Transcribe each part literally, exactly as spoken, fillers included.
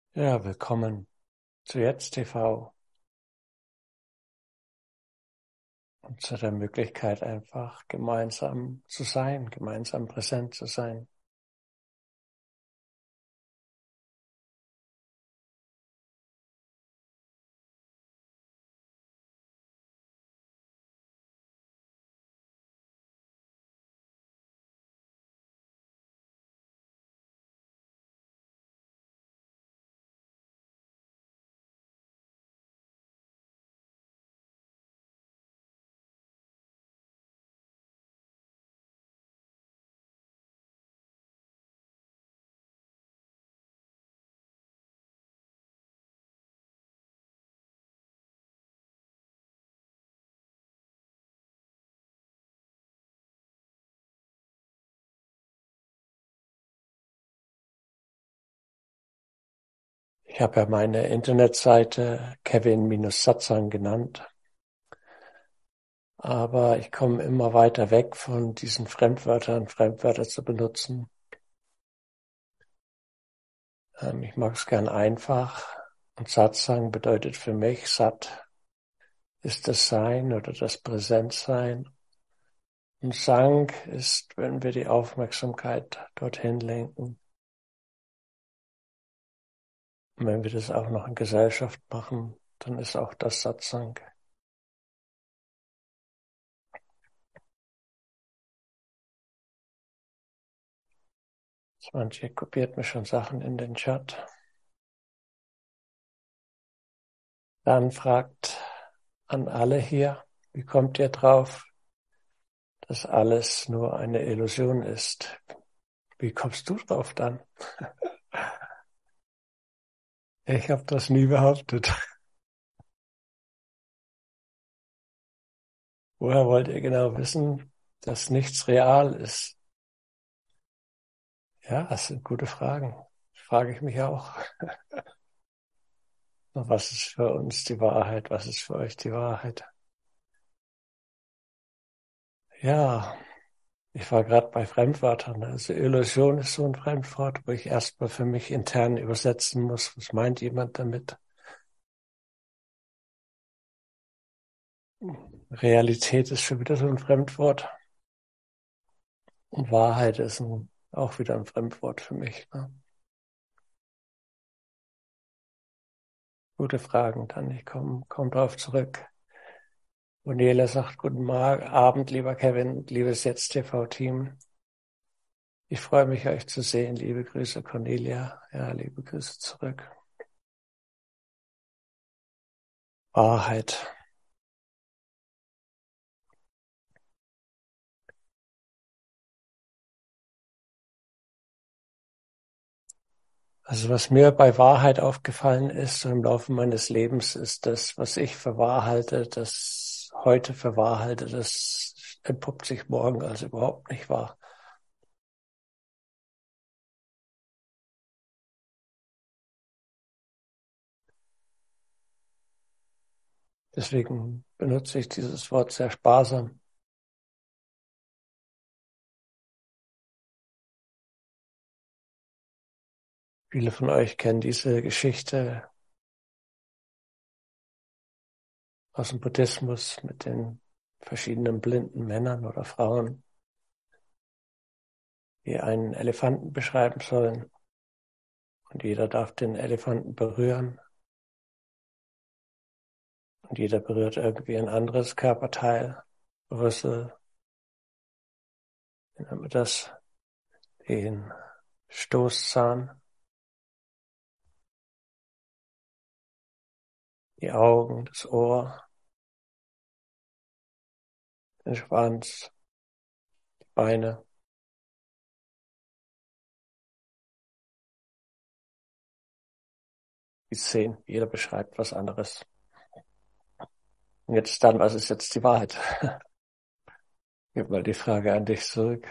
Ja, willkommen zu Jetzt T V und zu der Möglichkeit, einfach gemeinsam zu sein, gemeinsam präsent zu sein. Ich habe ja meine Internetseite Kevin Satsang genannt, aber ich komme immer weiter weg von diesen Fremdwörtern, Fremdwörter zu benutzen. Ähm, ich mag es gern einfach und Satsang bedeutet für mich, Sat ist das Sein oder das Präsentsein. Und Sang ist, wenn wir die Aufmerksamkeit dorthin lenken. Und wenn wir das auch noch in Gesellschaft machen, dann ist auch das Satsang. Manche kopiert mir schon Sachen in den Chat. Dann fragt an alle hier, wie kommt ihr drauf, dass alles nur eine Illusion ist? Wie kommst du drauf dann? Ich habe das nie behauptet. Woher wollt ihr genau wissen, dass nichts real ist? Ja, das sind gute Fragen. Das frage ich mich auch. Was ist für uns die Wahrheit? Was ist für euch die Wahrheit? Ja, ich war gerade bei Fremdwörtern. Also Illusion ist so ein Fremdwort, wo ich erstmal für mich intern übersetzen muss. Was meint jemand damit? Realität ist schon wieder so ein Fremdwort. Und Wahrheit ist ein, auch wieder ein Fremdwort für mich. Ne? Gute Fragen, dann ich komme komm drauf zurück. Bonela sagt, guten Morgen, Abend, lieber Kevin, liebes Jetzt-T V-Team. Ich freue mich, euch zu sehen. Liebe Grüße, Cornelia. Ja, liebe Grüße zurück. Wahrheit. Also was mir bei Wahrheit aufgefallen ist, so im Laufe meines Lebens, ist das, was ich für wahr halte, das heute für wahr halte, das entpuppt sich morgen als überhaupt nicht wahr. Deswegen benutze ich dieses Wort sehr sparsam. Viele von euch kennen diese Geschichte aus dem Buddhismus mit den verschiedenen blinden Männern oder Frauen, die einen Elefanten beschreiben sollen. Und jeder darf den Elefanten berühren. Und jeder berührt irgendwie ein anderes Körperteil, Rüssel, wie nennt man das, den Stoßzahn, die Augen, das Ohr, den Schwanz, die Beine, die Zehen. Jeder beschreibt was anderes. Und jetzt dann, was ist jetzt die Wahrheit? Gib mal die Frage an dich zurück.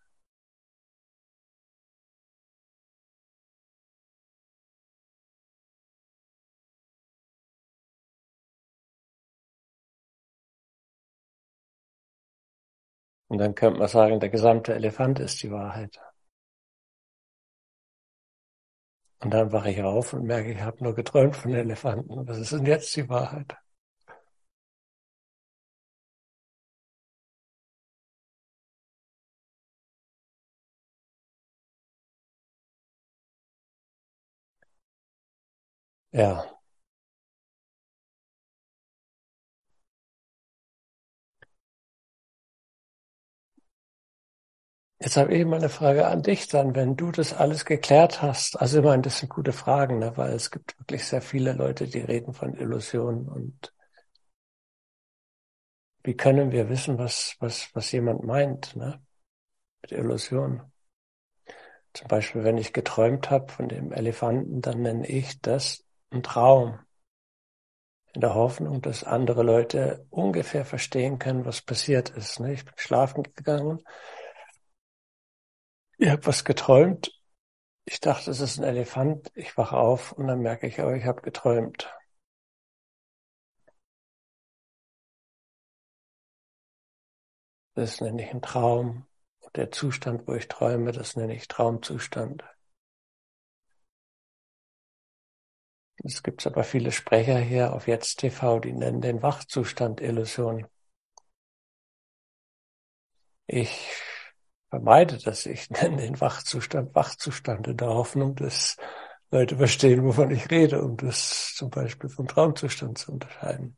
Und dann könnte man sagen, der gesamte Elefant ist die Wahrheit. Und dann wache ich auf und merke, ich habe nur geträumt von Elefanten. Was ist denn jetzt die Wahrheit? Ja, jetzt habe ich mal eine Frage an dich dann, wenn du das alles geklärt hast. Also ich meine, das sind gute Fragen, ne? Weil es gibt wirklich sehr viele Leute, die reden von Illusionen. Und wie können wir wissen, was, was, was jemand meint, ne? Mit Illusionen? Zum Beispiel, wenn ich geträumt habe von dem Elefanten, dann nenne ich das einen Traum. In der Hoffnung, dass andere Leute ungefähr verstehen können, was passiert ist. Ne? Ich bin schlafen gegangen, ich habe was geträumt. Ich dachte, es ist ein Elefant. Ich wache auf und dann merke ich, aber ich habe geträumt. Das nenne ich einen Traum. Und der Zustand, wo ich träume, das nenne ich Traumzustand. Es gibt aber viele Sprecher hier auf Jetzt T V, die nennen den Wachzustand Illusion. Ich vermeide das. Ich nenne den Wachzustand Wachzustand in der Hoffnung, dass Leute verstehen, wovon ich rede, um das zum Beispiel vom Traumzustand zu unterscheiden.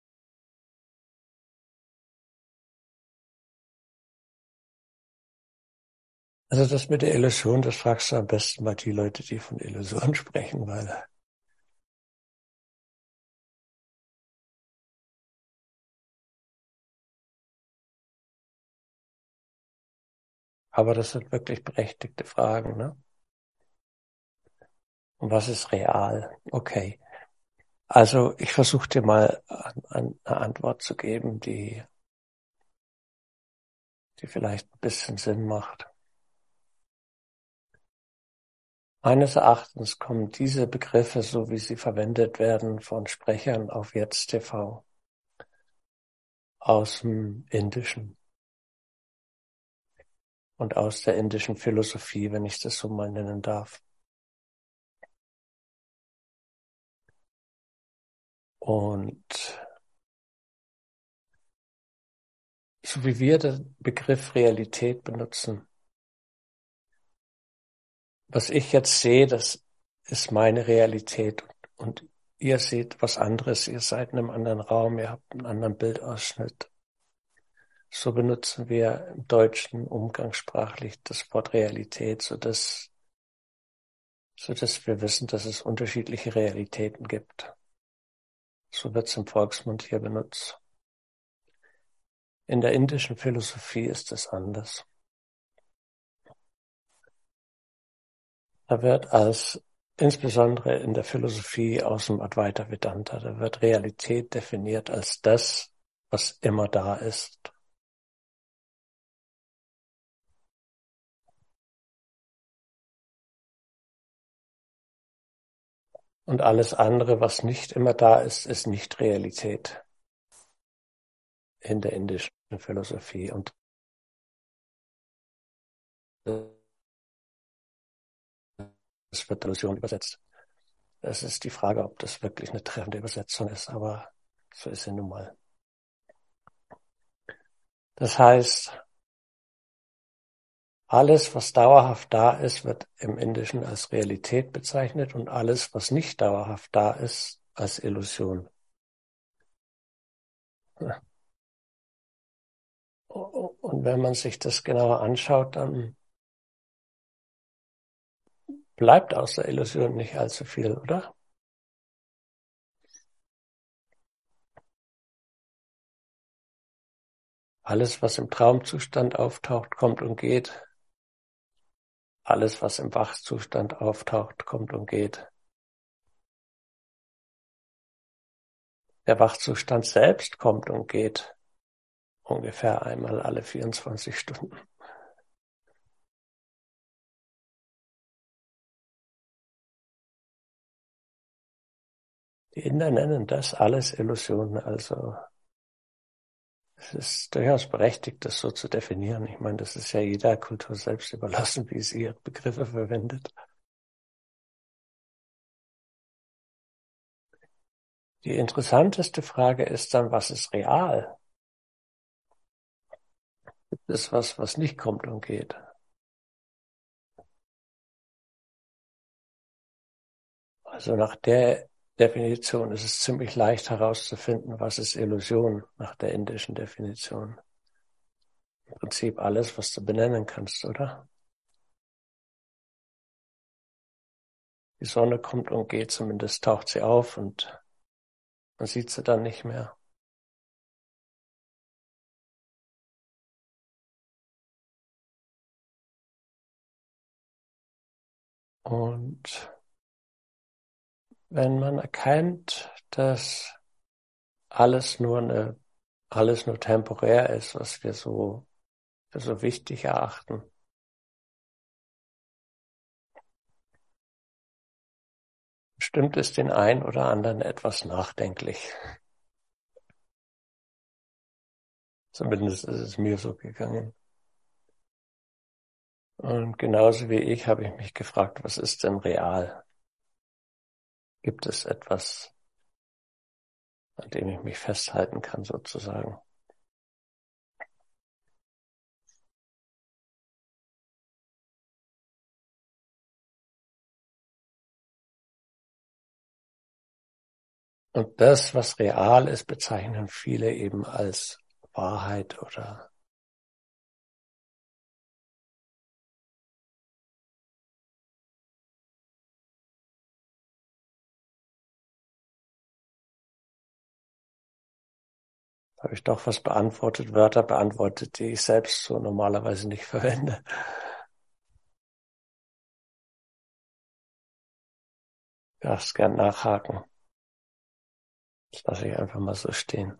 Also das mit der Illusion, das fragst du am besten mal die Leute, die von Illusion sprechen, weil aber das sind wirklich berechtigte Fragen, ne? Und was ist real? Okay. Also ich versuche dir mal eine Antwort zu geben, die, die vielleicht ein bisschen Sinn macht. Meines Erachtens kommen diese Begriffe, so wie sie verwendet werden von Sprechern auf Jetzt T V, aus dem Indischen und aus der indischen Philosophie, wenn ich das so mal nennen darf. Und so wie wir den Begriff Realität benutzen, was ich jetzt sehe, das ist meine Realität. Und ihr seht was anderes, ihr seid in einem anderen Raum, ihr habt einen anderen Bildausschnitt. So benutzen wir im Deutschen umgangssprachlich das Wort Realität, so dass, so dass wir wissen, dass es unterschiedliche Realitäten gibt. So wird es im Volksmund hier benutzt. In der indischen Philosophie ist es anders. Da wird als, insbesondere in der Philosophie aus dem Advaita Vedanta, da wird Realität definiert als das, was immer da ist. Und alles andere, was nicht immer da ist, ist nicht Realität in der indischen Philosophie. Und es wird Illusion übersetzt. Es ist die Frage, ob das wirklich eine treffende Übersetzung ist, aber so ist sie nun mal. Das heißt, alles, was dauerhaft da ist, wird im Indischen als Realität bezeichnet und alles, was nicht dauerhaft da ist, als Illusion. Und wenn man sich das genauer anschaut, dann bleibt aus der Illusion nicht allzu viel, oder? Alles, was im Traumzustand auftaucht, kommt und geht. Alles, was im Wachzustand auftaucht, kommt und geht. Der Wachzustand selbst kommt und geht. Ungefähr einmal alle vierundzwanzig Stunden. Die Inder nennen das alles Illusionen, also es ist durchaus berechtigt, das so zu definieren. Ich meine, das ist ja jeder Kultur selbst überlassen, wie sie ihre Begriffe verwendet. Die interessanteste Frage ist dann, was ist real? Gibt es was, was nicht kommt und geht? Also nach der Definition ist es ziemlich leicht herauszufinden, was ist Illusion nach der indischen Definition. Im Prinzip alles, was du benennen kannst, oder? Die Sonne kommt und geht, zumindest taucht sie auf und man sieht sie dann nicht mehr. Und wenn man erkennt, dass alles nur eine, alles nur temporär ist, was wir so für so wichtig erachten, stimmt es den einen oder anderen etwas nachdenklich. Zumindest ist es mir so gegangen. Und genauso wie ich habe ich mich gefragt, was ist denn real? Gibt es etwas, an dem ich mich festhalten kann, sozusagen? Und das, was real ist, bezeichnen viele eben als Wahrheit oder habe ich doch was beantwortet, Wörter beantwortet, die ich selbst so normalerweise nicht verwende. Du darfst gern nachhaken. Das lasse ich einfach mal so stehen.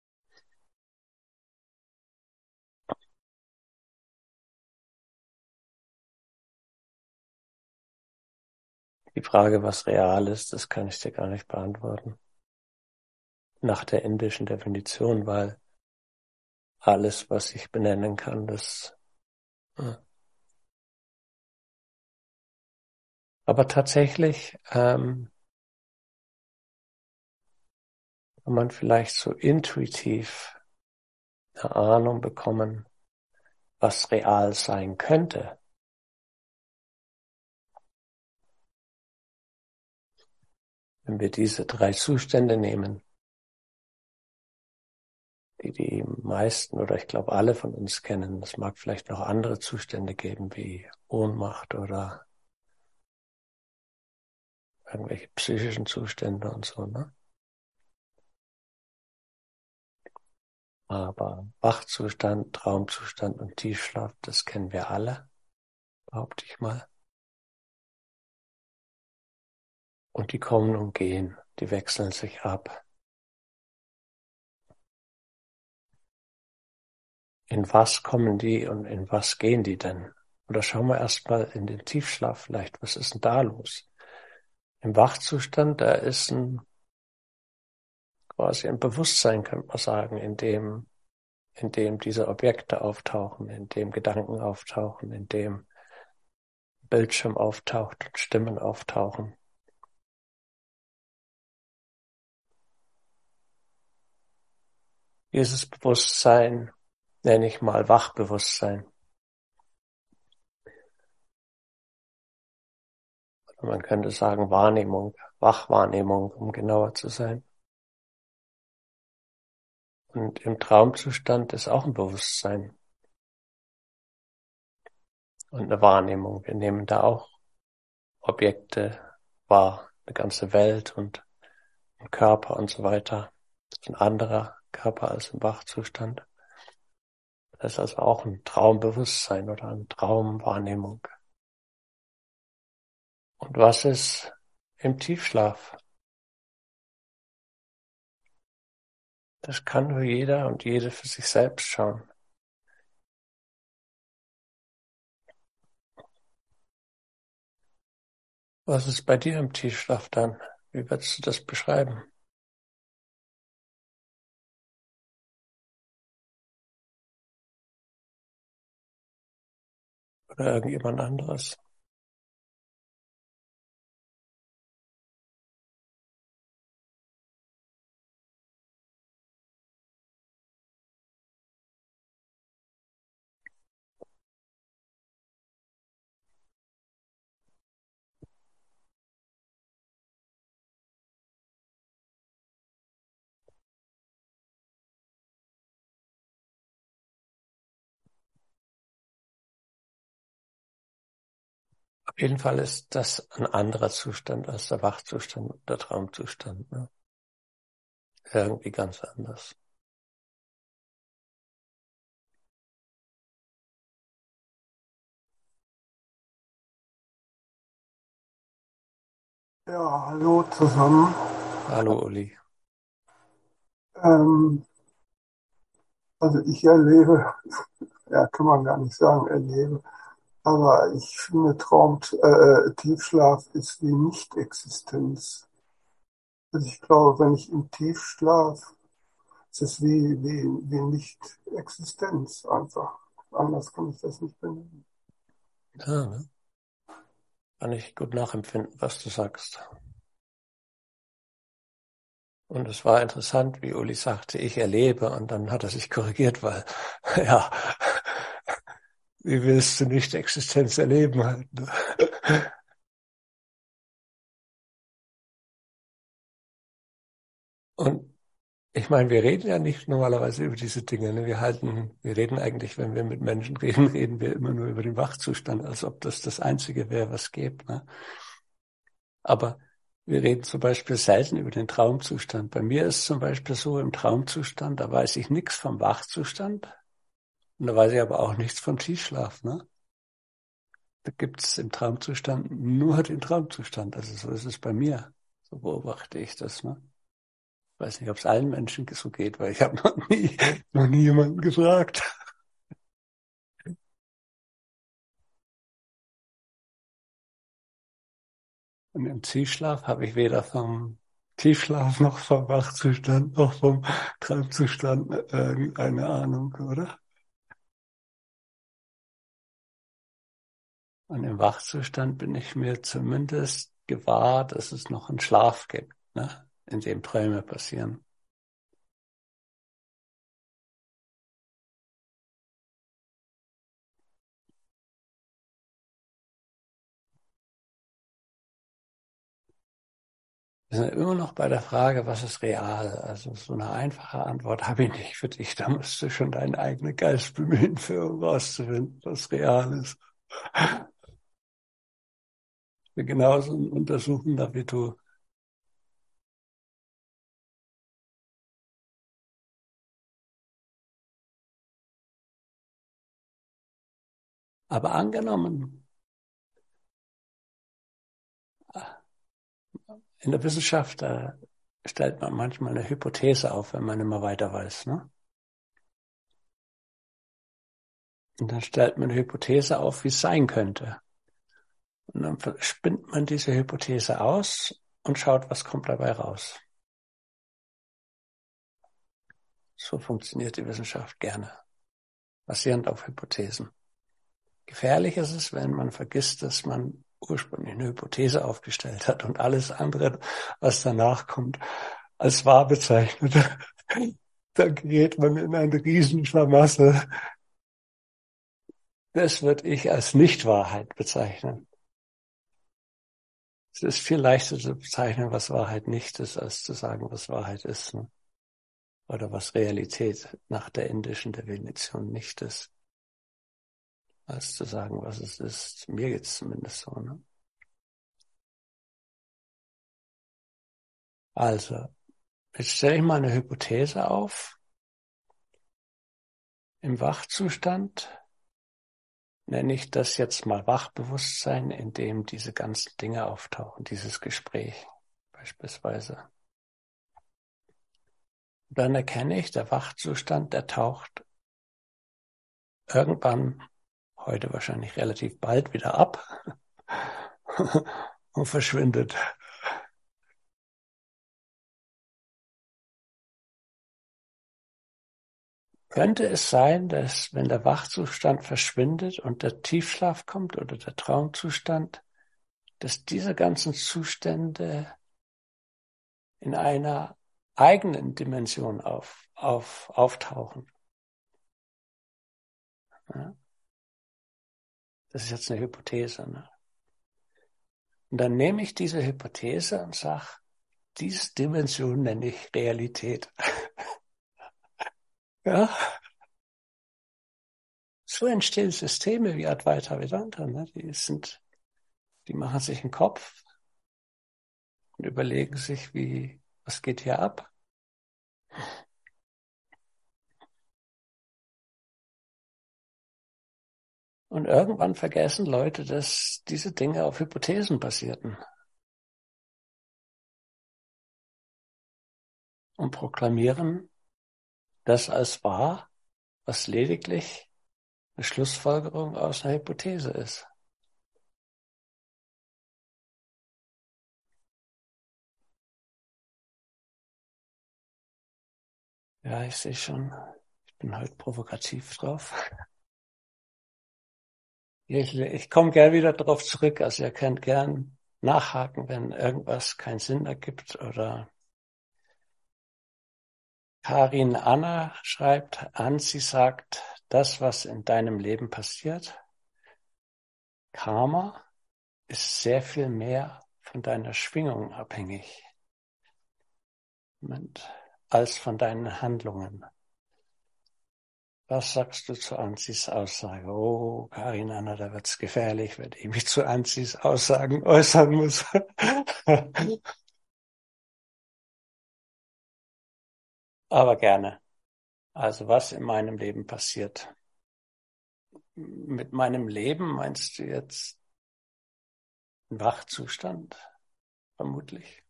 Die Frage, was real ist, das kann ich dir gar nicht beantworten. Nach der indischen Definition, weil alles, was ich benennen kann, das. Ja. Aber tatsächlich ähm, kann man vielleicht so intuitiv eine Ahnung bekommen, was real sein könnte. Wenn wir diese drei Zustände nehmen, die die meisten oder ich glaube alle von uns kennen. Es mag vielleicht noch andere Zustände geben wie Ohnmacht oder irgendwelche psychischen Zustände und so, ne? Aber Wachzustand, Traumzustand und Tiefschlaf, das kennen wir alle, behaupte ich mal. Und die kommen und gehen, die wechseln sich ab. In was kommen die und in was gehen die denn? Oder schauen wir erstmal in den Tiefschlaf vielleicht, was ist denn da los? Im Wachzustand, da ist ein quasi ein Bewusstsein, könnte man sagen, in dem, in dem diese Objekte auftauchen, in dem Gedanken auftauchen, in dem Bildschirm auftaucht und Stimmen auftauchen. Dieses Bewusstsein nenne ich mal Wachbewusstsein. Man könnte sagen Wahrnehmung, Wachwahrnehmung, um genauer zu sein. Und im Traumzustand ist auch ein Bewusstsein und eine Wahrnehmung. Wir nehmen da auch Objekte wahr, eine ganze Welt und ein Körper und so weiter. Das ist ein anderer Körper als im Wachzustand. Das ist also auch ein Traumbewusstsein oder eine Traumwahrnehmung. Und was ist im Tiefschlaf? Das kann nur jeder und jede für sich selbst schauen. Was ist bei dir im Tiefschlaf dann? Wie würdest du das beschreiben? Oder irgendjemand anderes? jeden Fall ist das ein anderer Zustand als der Wachzustand, der Traumzustand. Ne? Irgendwie ganz anders. Ja, hallo zusammen. Hallo Uli. Ähm, also ich erlebe, ja, kann man gar nicht sagen, erlebe, aber ich finde Traum, äh, Tiefschlaf ist wie Nichtexistenz. Also ich glaube, wenn ich im Tiefschlaf, ist es wie, wie, wie Nichtexistenz einfach. Anders kann ich das nicht benennen. Ja, ne? Kann ich gut nachempfinden, was du sagst. Und es war interessant, wie Uli sagte, ich erlebe, und dann hat er sich korrigiert, weil, ja, wie willst du nicht Existenz erleben halt, ne? Und ich meine, wir reden ja nicht normalerweise über diese Dinge, ne? Wir halten, wir reden eigentlich, wenn wir mit Menschen reden, reden wir immer nur über den Wachzustand, als ob das das Einzige wäre, was gibt, ne? Aber wir reden zum Beispiel selten über den Traumzustand. Bei mir ist zum Beispiel so, im Traumzustand, da weiß ich nichts vom Wachzustand und da weiß ich aber auch nichts vom Tiefschlaf, ne? Da gibt's im Traumzustand nur den Traumzustand. Also so ist es bei mir. So beobachte ich das, ne? Ich weiß nicht, ob es allen Menschen so geht, weil ich habe noch nie, noch nie jemanden gefragt. Und im Tiefschlaf habe ich weder vom Tiefschlaf noch vom Wachzustand noch vom Traumzustand irgendeine Ahnung, oder? Und im Wachzustand bin ich mir zumindest gewahr, dass es noch einen Schlaf gibt, ne? In dem Träume passieren. Wir sind immer noch bei der Frage, was ist real? Also so eine einfache Antwort habe ich nicht für dich. Da musst du schon deinen eigenen Geist bemühen, für um rauszufinden, was real ist. Ich bin genauso ein Untersuchender wie du. Aber angenommen, in der Wissenschaft, da stellt man manchmal eine Hypothese auf, wenn man immer weiter weiß, ne? Und dann stellt man eine Hypothese auf, wie es sein könnte. Und dann spinnt man diese Hypothese aus und schaut, was kommt dabei raus. So funktioniert die Wissenschaft gerne, basierend auf Hypothesen. Gefährlich ist es, wenn man vergisst, dass man ursprünglich eine Hypothese aufgestellt hat und alles andere, was danach kommt, als wahr bezeichnet. Dann gerät man in ein Riesenschlamassel. Das würde ich als Nichtwahrheit bezeichnen. Es ist viel leichter zu bezeichnen, was Wahrheit nicht ist, als zu sagen, was Wahrheit ist, ne? Oder was Realität nach der indischen Definition nicht ist, als zu sagen, was es ist. Mir geht's zumindest so, ne? Also, jetzt stelle ich mal eine Hypothese auf. Im Wachzustand nenne ich das jetzt mal Wachbewusstsein, in dem diese ganzen Dinge auftauchen, dieses Gespräch beispielsweise. Dann erkenne ich, der Wachzustand, der taucht irgendwann, heute wahrscheinlich relativ bald, wieder ab und verschwindet. Könnte es sein, dass wenn der Wachzustand verschwindet und der Tiefschlaf kommt oder der Traumzustand, dass diese ganzen Zustände in einer eigenen Dimension auf, auf, auftauchen? Ja, das ist jetzt eine Hypothese, ne? Und dann nehme ich diese Hypothese und sage, diese Dimension nenne ich Realität. Ja, so entstehen Systeme wie Advaita Vedanta, ne? Die sind Die machen sich einen Kopf und überlegen sich, wie, was geht hier ab? Und irgendwann vergessen Leute, dass diese Dinge auf Hypothesen basierten. Und proklamieren das als wahr, was lediglich eine Schlussfolgerung aus einer Hypothese ist. Ja, ich sehe schon, ich bin heute provokativ drauf. Ich, ich komme gern wieder drauf zurück, also ihr könnt gern nachhaken, wenn irgendwas keinen Sinn ergibt. Oder Karin Anna schreibt an, sie sagt, das, was in deinem Leben passiert, Karma, ist sehr viel mehr von deiner Schwingung abhängig, als von deinen Handlungen. Was sagst du zu Anzis Aussage? Oh, Karin Anna, da wird's gefährlich, wenn ich mich zu Anzis Aussagen äußern muss. Aber gerne. Also was in meinem Leben passiert. Mit meinem Leben meinst du jetzt einen Wachzustand? Vermutlich.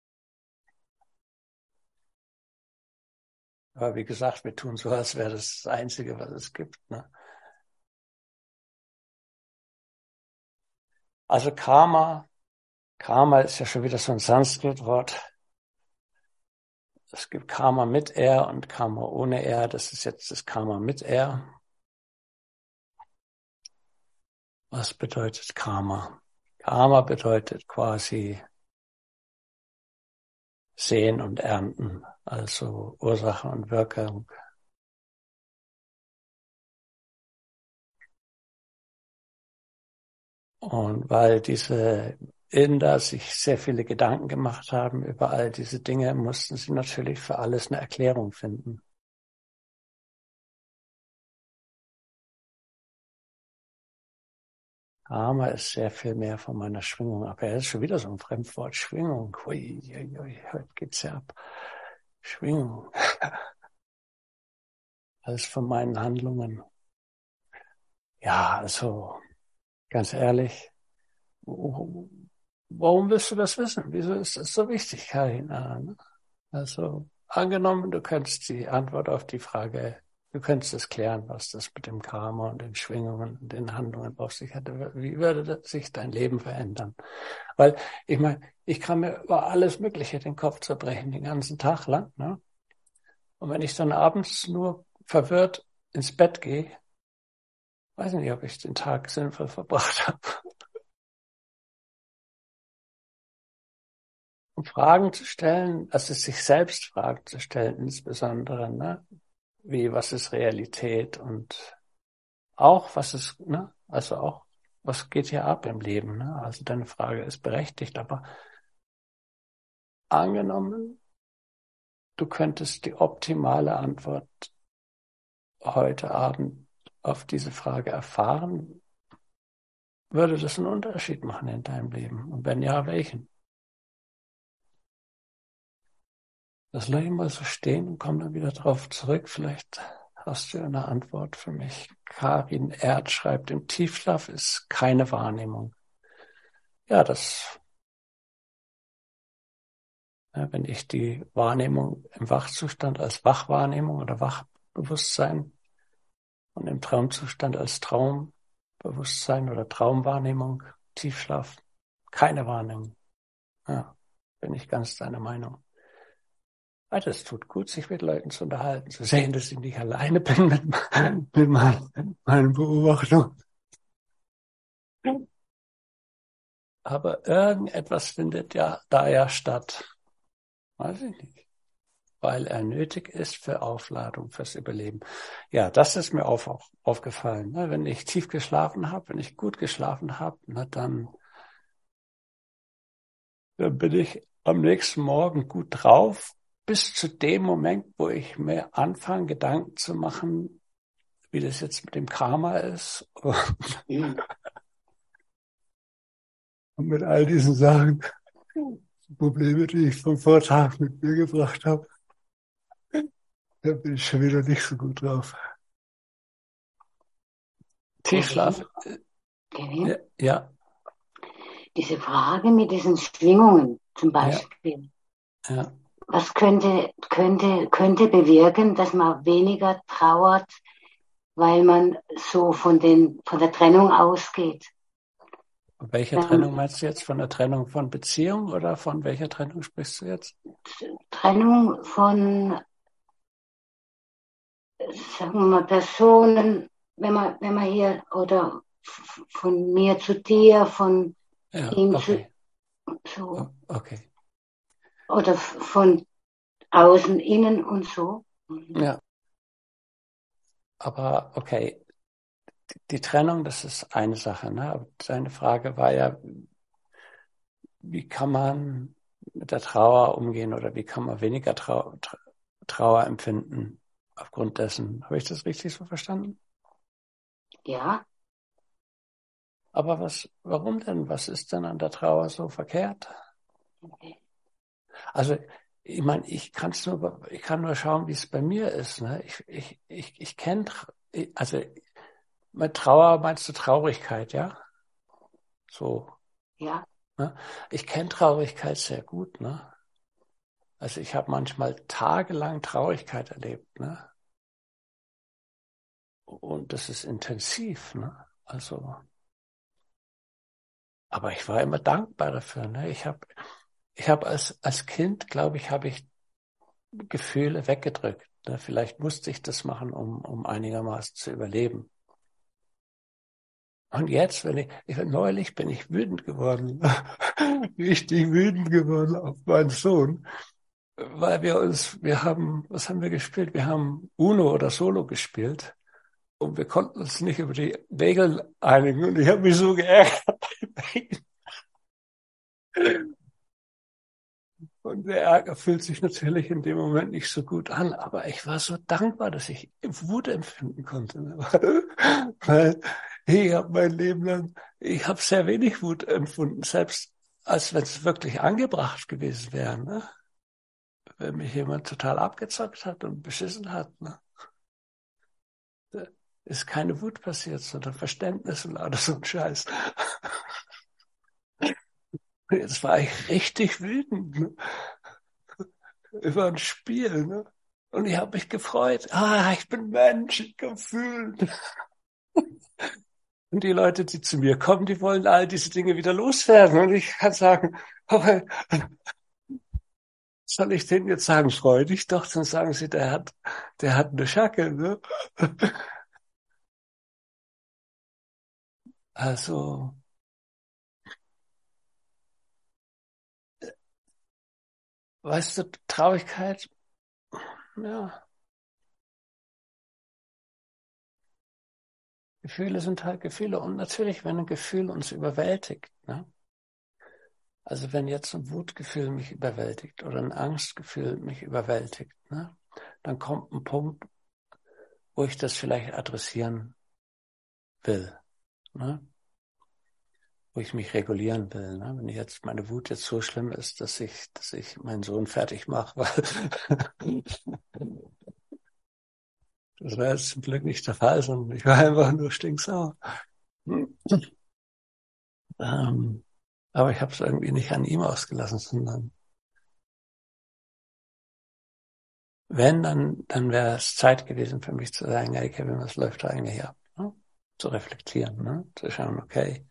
Aber wie gesagt, wir tun so, als wäre das das Einzige, was es gibt. Ne? Also Karma, Karma ist ja schon wieder so ein Sanskrit-Wort. Es gibt Karma mit R und Karma ohne R. Das ist jetzt das Karma mit R. Was bedeutet Karma? Karma bedeutet quasi Sehen und Ernten, also Ursache und Wirkung. Und weil diese Inder sich sehr viele Gedanken gemacht haben über all diese Dinge, mussten sie natürlich für alles eine Erklärung finden. Karma ist sehr viel mehr von meiner Schwingung ab. Er ist schon wieder so ein Fremdwort. Schwingung. Hui, hui, hui, heute geht's ja ab. Schwingung. Alles von meinen Handlungen. Ja, also, ganz ehrlich, warum willst du das wissen? Wieso ist das so wichtig, Karina? Also, angenommen, du könntest die Antwort auf die Frage, du könntest es klären, was das mit dem Karma und den Schwingungen und den Handlungen auf sich hatte. Wie würde sich dein Leben verändern? Weil, ich meine, ich kann mir über alles Mögliche den Kopf zerbrechen, den ganzen Tag lang, ne? Und wenn ich dann abends nur verwirrt ins Bett gehe, weiß nicht, ob ich den Tag sinnvoll verbracht habe. Um Fragen zu stellen, also sich selbst Fragen zu stellen, insbesondere, ne? Wie, was ist Realität und auch, was ist, ne? Also auch, was geht hier ab im Leben, ne? Also deine Frage ist berechtigt, aber angenommen, du könntest die optimale Antwort heute Abend auf diese Frage erfahren, würde das einen Unterschied machen in deinem Leben? Und wenn ja, welchen? Das lasse ich mal so stehen und komme dann wieder drauf zurück. Vielleicht hast du eine Antwort für mich. Karin Erd schreibt, im Tiefschlaf ist keine Wahrnehmung. Ja, das, ja, wenn ich die Wahrnehmung im Wachzustand als Wachwahrnehmung oder Wachbewusstsein und im Traumzustand als Traumbewusstsein oder Traumwahrnehmung, Tiefschlaf, keine Wahrnehmung. Ja, bin ich ganz deiner Meinung. Also es tut gut, sich mit Leuten zu unterhalten, zu sehen, dass ich nicht alleine bin mit, mit meinen, meinen Beobachtungen. Aber irgendetwas findet ja da ja statt. Weiß ich nicht. Weil er nötig ist für Aufladung, fürs Überleben. Ja, das ist mir auf, auf, aufgefallen. Ne? Wenn ich tief geschlafen habe, wenn ich gut geschlafen habe, na dann, dann bin ich am nächsten Morgen gut drauf. Bis zu dem Moment, wo ich mir anfange, Gedanken zu machen, wie das jetzt mit dem Karma ist. Und mit all diesen Sachen, Probleme, die ich vom Vortag mit mir gebracht habe, da bin ich schon wieder nicht so gut drauf. Tiefschlaf. Kevin, Ja, ja, diese Frage mit diesen Schwingungen zum ja, Beispiel, ja. was könnte, könnte, könnte bewirken, dass man weniger trauert, weil man so von den, von der Trennung ausgeht? Welche Ähm, Trennung meinst du jetzt? Von der Trennung von Beziehung oder von welcher Trennung sprichst du jetzt? Trennung von, sagen wir mal, Personen, wenn man, wenn man hier, oder f- von mir zu dir, von Ja, ihm okay, zu, so, o- okay. oder f- von außen, innen und so. Ja, aber okay, die Trennung, das ist eine Sache, ne? Aber deine Frage war ja, wie kann man mit der Trauer umgehen oder wie kann man weniger Trau Tra- Trauer empfinden aufgrund dessen? Habe ich das richtig so verstanden? Ja, Aber was, warum denn? Was ist denn an der Trauer so verkehrt? Also, ich meine, ich kann's nur, ich kann nur schauen, wie es bei mir ist, ne? Ich, ich, ich, ich kenne, also, mit Trauer meinst du Traurigkeit, ja? So, ja, ne? Ich kenne Traurigkeit sehr gut, ne? Also ich habe manchmal tagelang Traurigkeit erlebt, ne? Und das ist intensiv, ne? Also, aber ich war immer dankbar dafür, ne? Ich habe, ich habe als als Kind, glaube ich, habe ich Gefühle weggedrückt. Ne? Vielleicht musste ich das machen, um um einigermaßen zu überleben. Und jetzt, wenn ich, ich neulich bin ich wütend geworden, richtig wütend geworden auf meinen Sohn, weil wir uns, wir haben, was haben wir gespielt? Wir haben Uno oder Solo gespielt. Und wir konnten uns nicht über die Regeln einigen. Und ich habe mich so geärgert. Und der Ärger fühlt sich natürlich in dem Moment nicht so gut an. Aber ich war so dankbar, dass ich Wut empfinden konnte. Weil ich habe mein Leben lang, ich habe sehr wenig Wut empfunden, selbst als wenn es wirklich angebracht gewesen wäre. Ne? Wenn mich jemand total abgezockt hat und beschissen hat. Ne? Da ist keine Wut passiert, sondern Verständnis und alles so ein Scheiß. Jetzt war ich richtig wütend, ne? Über ein Spiel, ne? Und ich habe mich gefreut. Ah, ich bin Mensch, ich kann fühlen. Und die Leute, die zu mir kommen, die wollen all diese Dinge wieder loswerden. Und ich kann sagen, aber soll ich denen jetzt sagen, freu dich doch, dann sagen sie, der hat, der hat eine Schacke, ne? Also, weißt du, Traurigkeit, ja, Gefühle sind halt Gefühle. Und natürlich, wenn ein Gefühl uns überwältigt, ne? Also wenn jetzt ein Wutgefühl mich überwältigt oder ein Angstgefühl mich überwältigt, ne, dann kommt ein Punkt, wo ich das vielleicht adressieren will, ne, wo ich mich regulieren will. Ne. Wenn jetzt meine Wut jetzt so schlimm ist, dass ich, dass ich meinen Sohn fertig mache, weil das war jetzt zum Glück nicht der Fall, sondern ich war einfach nur stinksauer. Ähm, aber ich habe es irgendwie nicht an ihm ausgelassen, sondern wenn, dann, dann wäre es Zeit gewesen für mich zu sagen, hey Kevin, was läuft da eigentlich ab? Ne? Zu reflektieren, ne? Zu schauen, okay.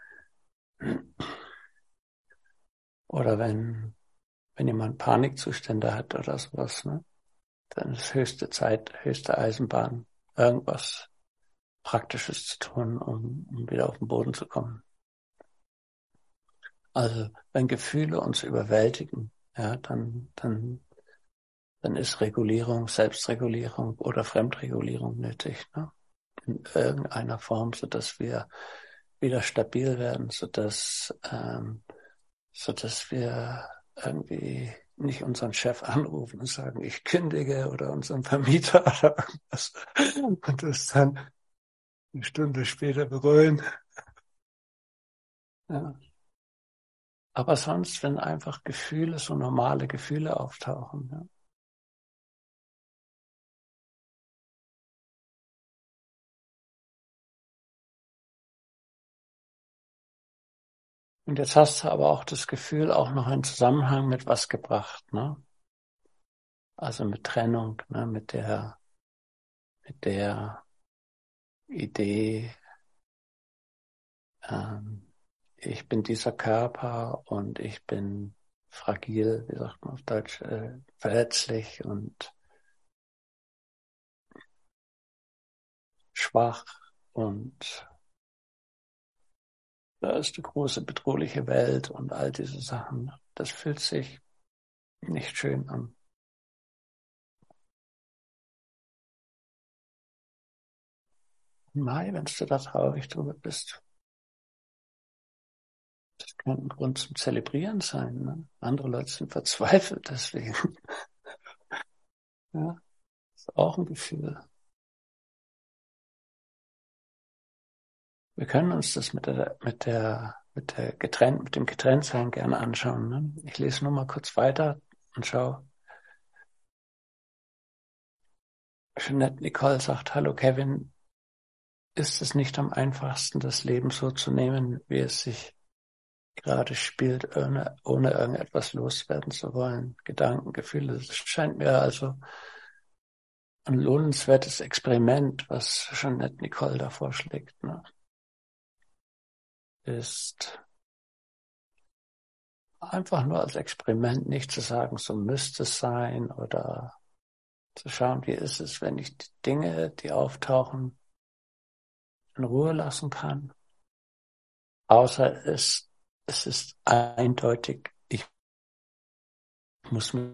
Oder wenn, wenn jemand Panikzustände hat oder sowas, ne? Dann ist höchste Zeit, höchste Eisenbahn, irgendwas Praktisches zu tun, um, um wieder auf den Boden zu kommen. Also, wenn Gefühle uns überwältigen, ja, dann, dann, dann ist Regulierung, Selbstregulierung oder Fremdregulierung nötig, ne? In irgendeiner Form, so dass wir wieder stabil werden, so dass, ähm, so dass wir irgendwie nicht unseren Chef anrufen und sagen, ich kündige oder unseren Vermieter oder irgendwas und das dann eine Stunde später bereuen. Ja. Aber sonst, wenn einfach Gefühle, so normale Gefühle auftauchen, ja. Und jetzt hast du aber auch das Gefühl auch noch in Zusammenhang mit was gebracht, ne? Also mit Trennung, ne? Mit der, mit der Idee, ähm, ich bin dieser Körper und ich bin fragil, wie sagt man auf Deutsch, äh, verletzlich und schwach und da ist die große bedrohliche Welt und all diese Sachen. Das fühlt sich nicht schön an. Mai, wenn du da traurig drüber bist, das könnte ein Grund zum Zelebrieren sein. Ne? Andere Leute sind verzweifelt deswegen. Ja, ist auch ein Gefühl. Wir können uns das mit der, mit der, mit der getrennt, mit dem Getrenntsein gerne anschauen. Ne? Ich lese nur mal kurz weiter und schau. Jeanette Nicole sagt, hallo Kevin, ist es nicht am einfachsten, das Leben so zu nehmen, wie es sich gerade spielt, ohne, ohne irgendetwas loswerden zu wollen? Gedanken, Gefühle. Das scheint mir also ein lohnenswertes Experiment, was Jeanette Nicole da vorschlägt, ne? Ist einfach nur als Experiment, nicht zu sagen, so müsste es sein oder zu schauen, wie ist es, wenn ich die Dinge, die auftauchen, in Ruhe lassen kann. Außer es, es ist eindeutig, ich muss mich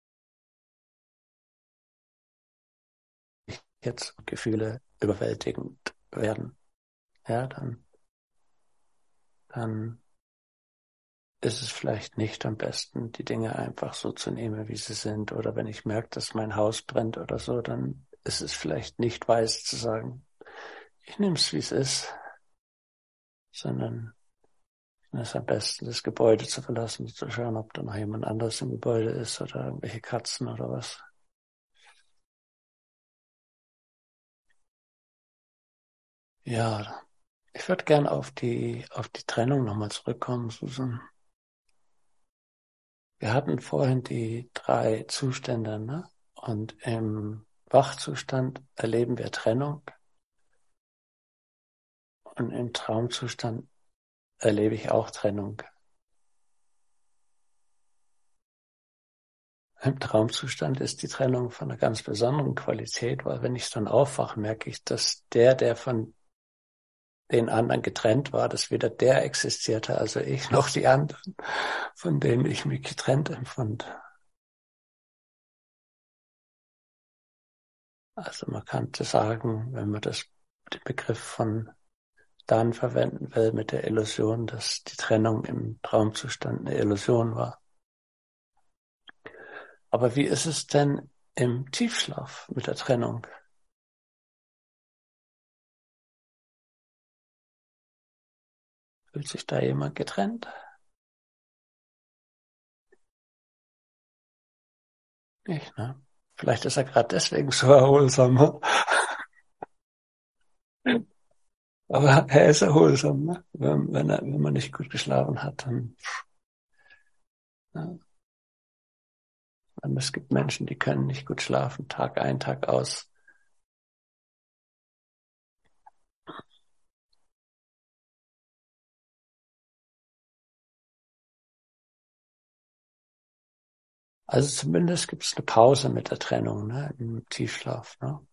jetzt Gefühle überwältigend werden. Ja, dann, dann ist es vielleicht nicht am besten, die Dinge einfach so zu nehmen, wie sie sind. Oder wenn ich merke, dass mein Haus brennt oder so, dann ist es vielleicht nicht weise zu sagen, ich nehme es, wie es ist, sondern es ist am besten, das Gebäude zu verlassen und zu schauen, ob da noch jemand anders im Gebäude ist oder irgendwelche Katzen oder was. Ja, ich würde gern auf die, auf die Trennung nochmal zurückkommen, Susan. Wir hatten vorhin die drei Zustände, ne? Und im Wachzustand erleben wir Trennung und im Traumzustand erlebe ich auch Trennung. Im Traumzustand ist die Trennung von einer ganz besonderen Qualität, weil wenn ich dann aufwache, merke ich, dass der, der von den anderen getrennt war, dass weder der existierte, also ich, noch die anderen, von denen ich mich getrennt empfand. Also man könnte sagen, wenn man das, den Begriff von dann verwenden will mit der Illusion, dass die Trennung im Traumzustand eine Illusion war. Aber wie ist es denn im Tiefschlaf mit der Trennung? Fühlt sich da jemand getrennt? Nicht, ne? Vielleicht ist er gerade deswegen so erholsam. Aber er ist erholsam, ne? Wenn, wenn, er, wenn man nicht gut geschlafen hat, dann, ja. Es gibt Menschen, die können nicht gut schlafen, Tag ein, Tag aus. Also zumindest gibt es eine Pause mit der Trennung, ne, im Tiefschlaf, ne?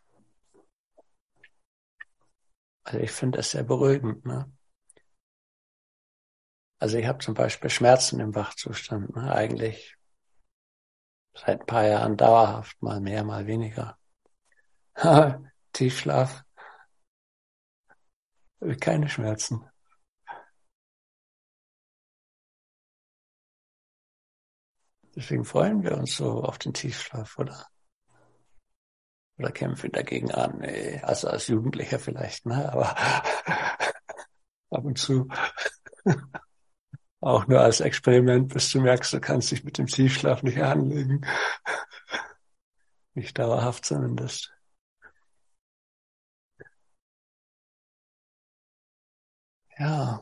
Also ich finde das sehr beruhigend, ne? Also ich habe zum Beispiel Schmerzen im Wachzustand, ne? Eigentlich seit ein paar Jahren dauerhaft, mal mehr, mal weniger. Tiefschlaf, keine Schmerzen. Deswegen freuen wir uns so auf den Tiefschlaf, oder? Oder kämpfen dagegen an. Nee, also als Jugendlicher vielleicht, ne? Aber ab und zu. Auch nur als Experiment, bis du merkst, du kannst dich mit dem Tiefschlaf nicht anlegen. Nicht dauerhaft zumindest. Ja.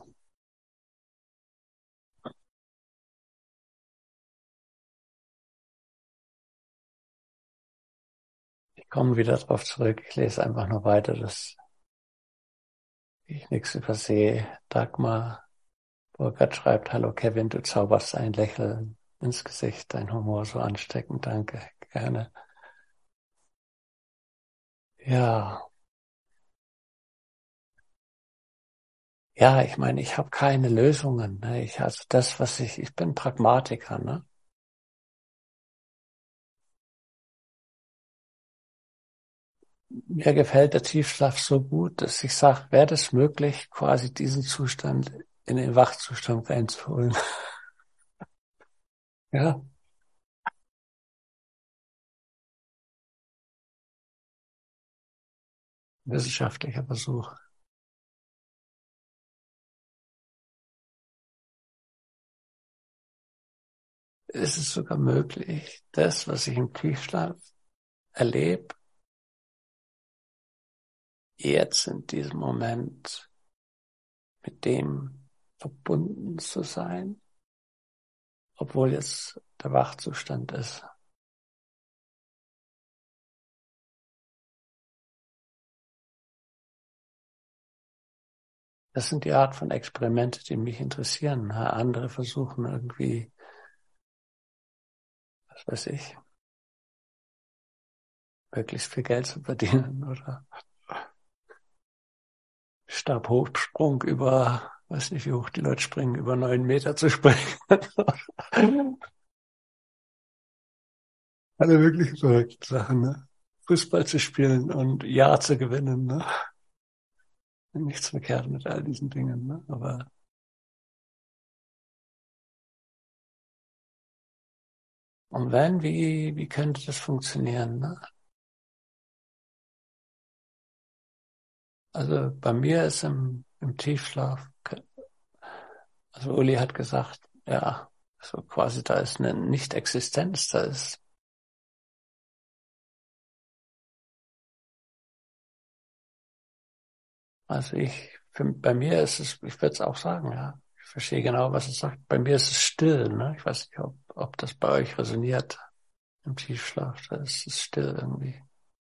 Ich komme wieder drauf zurück. Ich lese einfach nur weiter, dass ich nichts übersehe. Dagmar Burkhardt schreibt, hallo Kevin, du zauberst ein Lächeln ins Gesicht, dein Humor so ansteckend, danke, gerne. Ja. Ja, ich meine, ich habe keine Lösungen. Ne? Ich, also das, was ich, ich bin Pragmatiker, ne? Mir gefällt der Tiefschlaf so gut, dass ich sage, wäre das möglich, quasi diesen Zustand in den Wachzustand reinzuholen. Ja, wissenschaftlicher Versuch. Ist es sogar möglich, das, was ich im Tiefschlaf erlebe, jetzt in diesem Moment mit dem verbunden zu sein, obwohl jetzt der Wachzustand ist. Das sind die Art von Experimente, die mich interessieren. Andere versuchen irgendwie, was weiß ich, möglichst viel Geld zu verdienen oder Stabhochsprung über, weiß nicht, wie hoch die Leute springen, über neun Meter zu springen. Alle wirklich verrückten Sachen, ne? Fußball zu spielen und Ja zu gewinnen, ne? Nichts verkehrt mit all diesen Dingen, ne? Aber und wenn, wie, wie könnte das funktionieren, ne? Also bei mir ist im, im Tiefschlaf, also Uli hat gesagt, ja, so quasi da ist eine Nicht-Existenz, da ist, also ich, für, bei mir ist es, ich würde es auch sagen, ja, ich verstehe genau, was es sagt. Bei mir ist es still, ne? Ich weiß nicht, ob, ob das bei euch resoniert im Tiefschlaf, da ist es still irgendwie.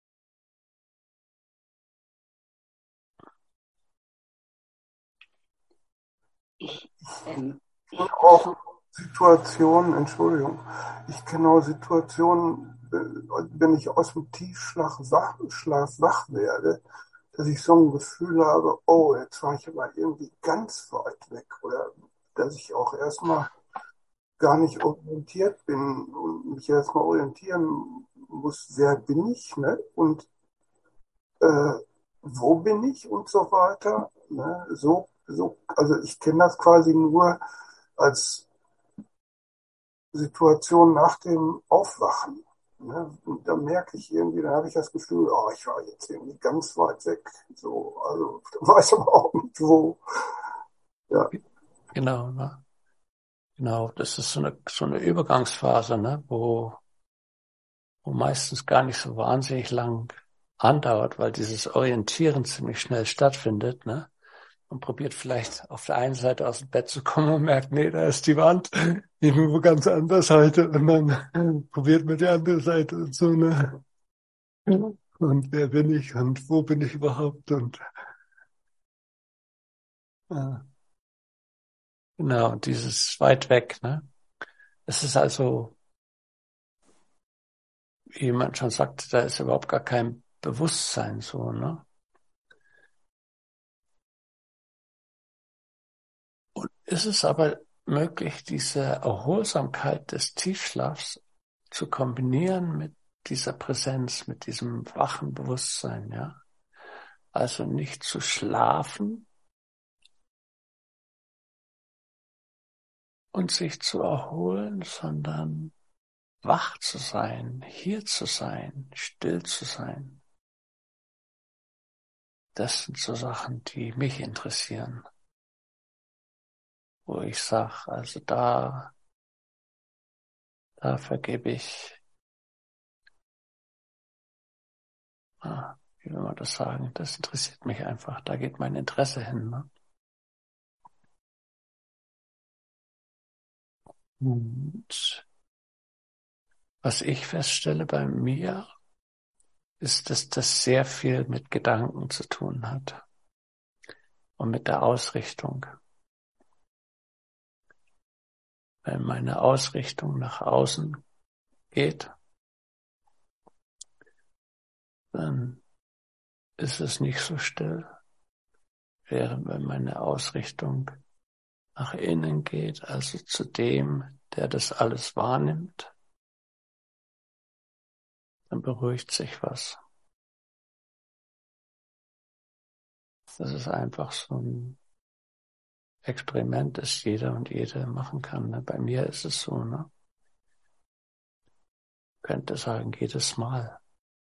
Ich, ähm, Ich kenne ich auch versuche, Situationen, Entschuldigung, ich kenne auch Situationen, äh, wenn ich aus dem Tiefschlaf wach, Schlaf wach werde, dass ich so ein Gefühl habe, oh, jetzt war ich aber irgendwie ganz weit weg oder dass ich auch erstmal gar nicht orientiert bin und mich erstmal orientieren muss, wer bin ich, ne? Und äh, wo bin ich und so weiter. Ne? So, so, also ich kenne das quasi nur als Situation nach dem Aufwachen. Ne? Und da merke ich irgendwie, da habe ich das Gefühl, oh, ich war jetzt irgendwie ganz weit weg. So, also weiß aber auch nicht wo. Ja. Genau, ne? Genau, das ist so eine, so eine Übergangsphase, ne? Wo, wo meistens gar nicht so wahnsinnig lang andauert, weil dieses Orientieren ziemlich schnell stattfindet, ne? Und probiert vielleicht auf der einen Seite aus dem Bett zu kommen und merkt, nee, da ist die Wand, ich bin wo ganz anders heute. Und dann probiert man die andere Seite und so, ne? Und wer bin ich und wo bin ich überhaupt? Und äh, genau, und dieses weit weg, ne? Es ist also, wie jemand schon sagte, da ist überhaupt gar kein Bewusstsein so, ne? Und ist es aber möglich, diese Erholsamkeit des Tiefschlafs zu kombinieren mit dieser Präsenz, mit diesem wachen Bewusstsein, ja? Also nicht zu schlafen und sich zu erholen, sondern wach zu sein, hier zu sein, still zu sein. Das sind so Sachen, die mich interessieren. wo ich sage, also da, da vergebe ich, ah, wie will man das sagen, das interessiert mich einfach, da geht mein Interesse hin. Ne? Und was ich feststelle bei mir, ist, dass das sehr viel mit Gedanken zu tun hat und mit der Ausrichtung. Wenn meine Ausrichtung nach außen geht, dann ist es nicht so still. Während wenn meine Ausrichtung nach innen geht, also zu dem, der das alles wahrnimmt, dann beruhigt sich was. Das ist einfach so ein Experiment, das jeder und jede machen kann. Ne? Bei mir ist es so, ne? Ich könnte sagen, jedes Mal.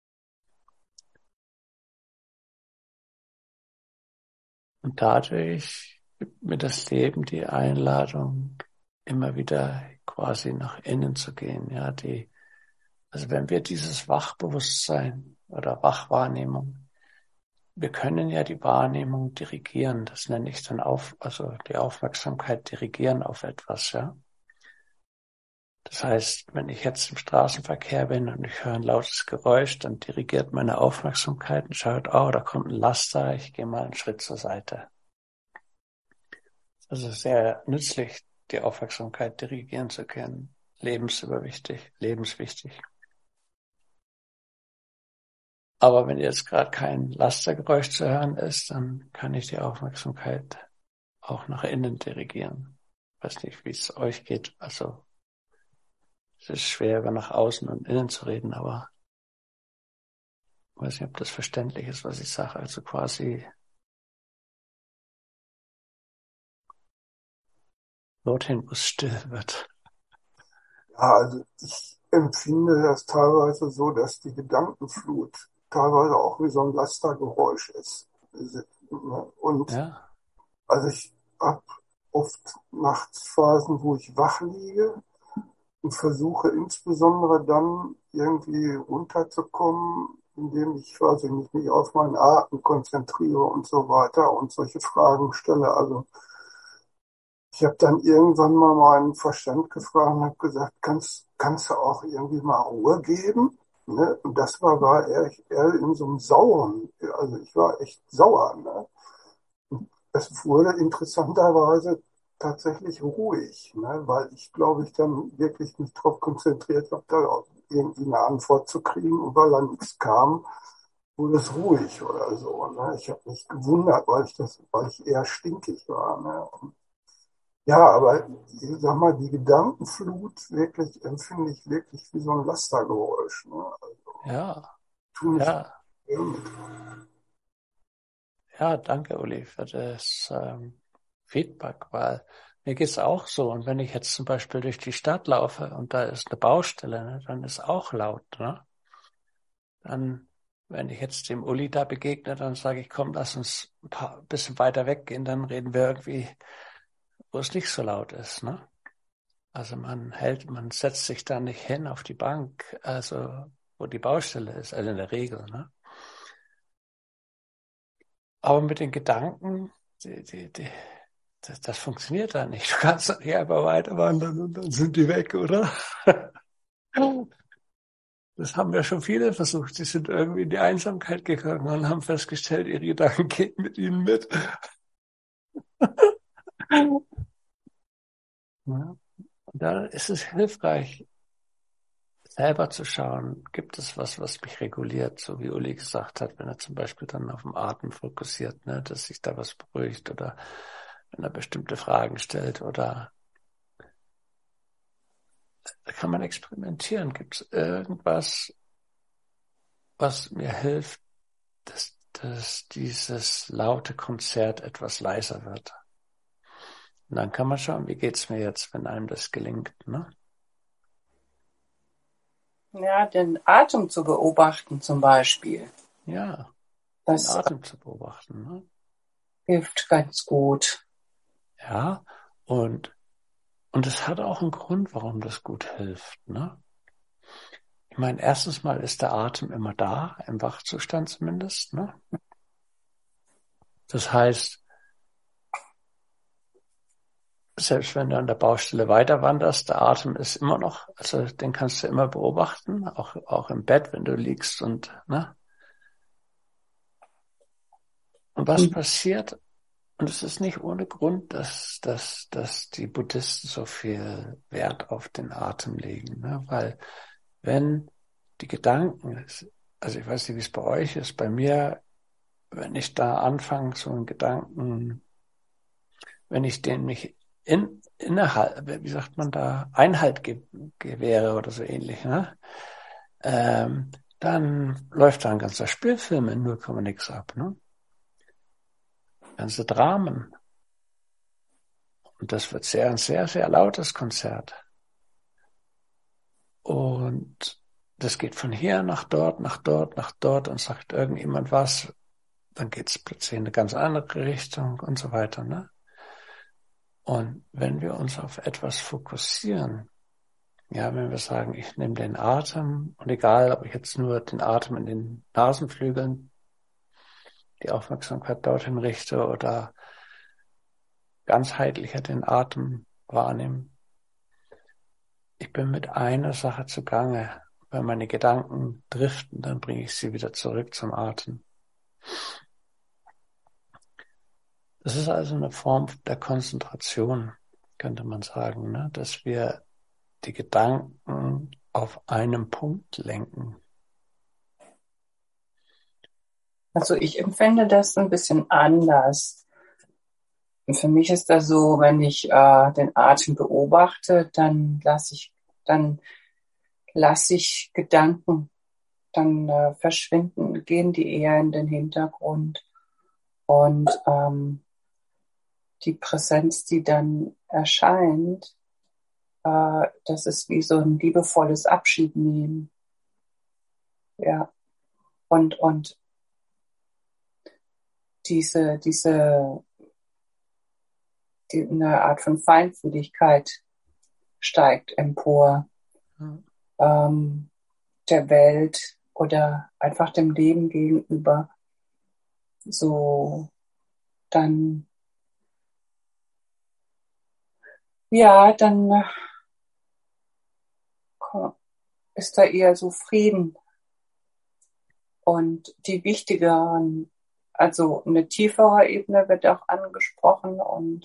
Und dadurch gibt mir das Leben die Einladung, immer wieder quasi nach innen zu gehen. Ja, die, also wenn wir dieses Wachbewusstsein oder Wachwahrnehmung, wir können ja die Wahrnehmung dirigieren. Das nenne ich dann auf, also die Aufmerksamkeit dirigieren auf etwas, ja. Das heißt, wenn ich jetzt im Straßenverkehr bin und ich höre ein lautes Geräusch, dann dirigiert meine Aufmerksamkeit und schaut, oh, da kommt ein Laster, ich gehe mal einen Schritt zur Seite. Das ist sehr nützlich, die Aufmerksamkeit dirigieren zu können. Lebensüberwichtig, lebenswichtig. Aber wenn jetzt gerade kein Lastergeräusch zu hören ist, dann kann ich die Aufmerksamkeit auch nach innen dirigieren. Ich weiß nicht, wie es euch geht. Also es ist schwer, über nach außen und innen zu reden, aber ich weiß nicht, ob das verständlich ist, was ich sage. Also quasi dorthin, wo es still wird. Ja, also ich empfinde das teilweise so, dass die Gedankenflut teilweise auch wie so ein Lastergeräusch ist. Und Ja, also ich habe oft nachts Phasen, wo ich wach liege und versuche insbesondere dann irgendwie runterzukommen, indem ich quasi mich nicht auf meinen Atem konzentriere und so weiter und solche Fragen stelle. Also ich habe dann irgendwann mal meinen Verstand gefragt und habe gesagt, kannst, kannst du auch irgendwie mal Ruhe geben? Ne? Und das war, war eher, eher in so einem Sauren. Also ich war echt sauer. Ne? Und es wurde interessanterweise tatsächlich ruhig, ne? Weil ich, glaube ich, dann wirklich mich darauf konzentriert habe, da auch irgendwie eine Antwort zu kriegen. Und weil dann nichts kam, wurde es ruhig oder so. Ne? Ich habe mich gewundert, weil ich, das, weil ich eher stinkig war. Ne? Und ja, aber ich sag mal, die Gedankenflut wirklich empfinde ich wirklich wie so ein Lastergeräusch. Ne? Also, ja, tu mich ja, schwer mit. ja, danke, Uli, für das ähm, Feedback, weil mir geht's auch so. Und wenn ich jetzt zum Beispiel durch die Stadt laufe und da ist eine Baustelle, ne, dann ist auch laut, ne? Dann, wenn ich jetzt dem Uli da begegne, dann sage ich, komm, lass uns ein paar, bisschen weiter weggehen, dann reden wir irgendwie, wo es nicht so laut ist, ne? Also man hält, man setzt sich da nicht hin auf die Bank, also wo die Baustelle ist, also in der Regel, ne? Aber mit den Gedanken, die, die, die, das, das funktioniert da nicht. Du kannst doch nicht einfach weiter wandern und dann sind die weg, oder? Das haben ja schon viele versucht. Die sind irgendwie in die Einsamkeit gegangen und haben festgestellt, ihre Gedanken gehen mit ihnen mit. Ja. Und da ist es hilfreich, selber zu schauen, gibt es was, was mich reguliert, so wie Uli gesagt hat, wenn er zum Beispiel dann auf den Atem fokussiert, ne, dass sich da was beruhigt oder wenn er bestimmte Fragen stellt oder da kann man experimentieren. Gibt es irgendwas, was mir hilft, dass, dass dieses laute Konzert etwas leiser wird? Und dann kann man schauen, wie geht's mir jetzt, wenn einem das gelingt, ne? Ja, den Atem zu beobachten zum Beispiel. Ja, den Das Atem zu beobachten, ne? hilft ganz gut. Ja, Und, und es hat auch einen Grund, warum das gut hilft, ne? Ich meine, erstens mal ist der Atem immer da, im Wachzustand zumindest, ne? Das heißt, selbst wenn du an der Baustelle weiter wanderst, der Atem ist immer noch, also den kannst du immer beobachten, auch, auch im Bett, wenn du liegst und, ne? Und was Mhm. passiert? Und es ist nicht ohne Grund, dass, dass, dass die Buddhisten so viel Wert auf den Atem legen, ne? Weil wenn die Gedanken, also ich weiß nicht, wie es bei euch ist, bei mir, wenn ich da anfange, so einen Gedanken, wenn ich den nicht in, innerhalb, wie sagt man da, Einhalt ge gewähre oder so ähnlich, ne? Ähm, dann läuft da ein ganzer Spielfilm in null Komma nix ab, ne? Ganze Dramen. Und das wird sehr, ein sehr, sehr lautes Konzert. Und das geht von hier nach dort, nach dort, nach dort und sagt irgendjemand was, dann geht es plötzlich in eine ganz andere Richtung und so weiter, ne? Und wenn wir uns auf etwas fokussieren, ja, wenn wir sagen, ich nehme den Atem und egal, ob ich jetzt nur den Atem in den Nasenflügeln, die Aufmerksamkeit dorthin richte oder ganzheitlicher den Atem wahrnehme, ich bin mit einer Sache zugange. Wenn meine Gedanken driften, dann bringe ich sie wieder zurück zum Atem. Das ist also eine Form der Konzentration, könnte man sagen, ne? Dass wir die Gedanken auf einem Punkt lenken. Also ich empfinde das ein bisschen anders. Und für mich ist das so, wenn ich äh, den Atem beobachte, dann lasse ich, dann lasse ich Gedanken, dann äh, verschwinden, gehen die eher in den Hintergrund. Und ähm, die Präsenz, die dann erscheint, äh, das ist wie so ein liebevolles Abschiednehmen. Ja. Und, und diese, diese, die, eine Art von Feinfühligkeit steigt empor, Hm. ähm, der Welt oder einfach dem Leben gegenüber. So, dann, ja, dann äh, ist da eher so Frieden. Und die wichtigeren, also eine tiefere Ebene wird auch angesprochen und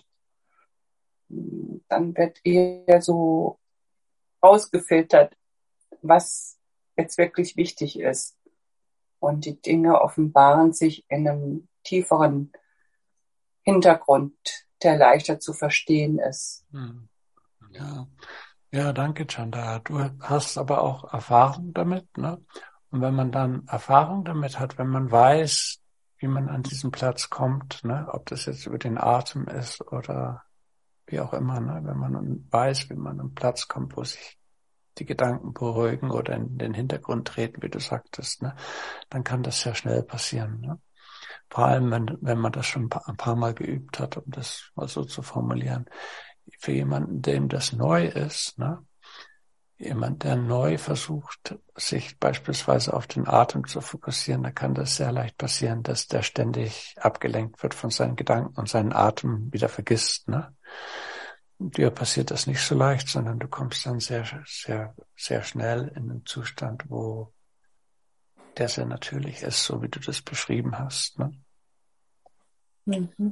dann wird eher so ausgefiltert, was jetzt wirklich wichtig ist. Und die Dinge offenbaren sich in einem tieferen Hintergrund, der leichter zu verstehen ist. Hm. Ja. Ja, danke, Chanda. Du hast aber auch Erfahrung damit, ne? Und wenn man dann Erfahrung damit hat, wenn man weiß, wie man an diesen Platz kommt, ne? Ob das jetzt über den Atem ist oder wie auch immer, ne? Wenn man weiß, wie man an einen Platz kommt, wo sich die Gedanken beruhigen oder in den Hintergrund treten, wie du sagtest, ne? Dann kann das sehr schnell passieren, ne? Vor allem, wenn, wenn man das schon ein paar, ein paar Mal geübt hat, um das mal so zu formulieren. Für jemanden, dem das neu ist, ne? Jemand, der neu versucht, sich beispielsweise auf den Atem zu fokussieren, da kann das sehr leicht passieren, dass der ständig abgelenkt wird von seinen Gedanken und seinen Atem wieder vergisst, ne? Und dir passiert das nicht so leicht, sondern du kommst dann sehr, sehr, sehr schnell in einen Zustand, wo der sehr natürlich ist, so wie du das beschrieben hast, ne? Mhm.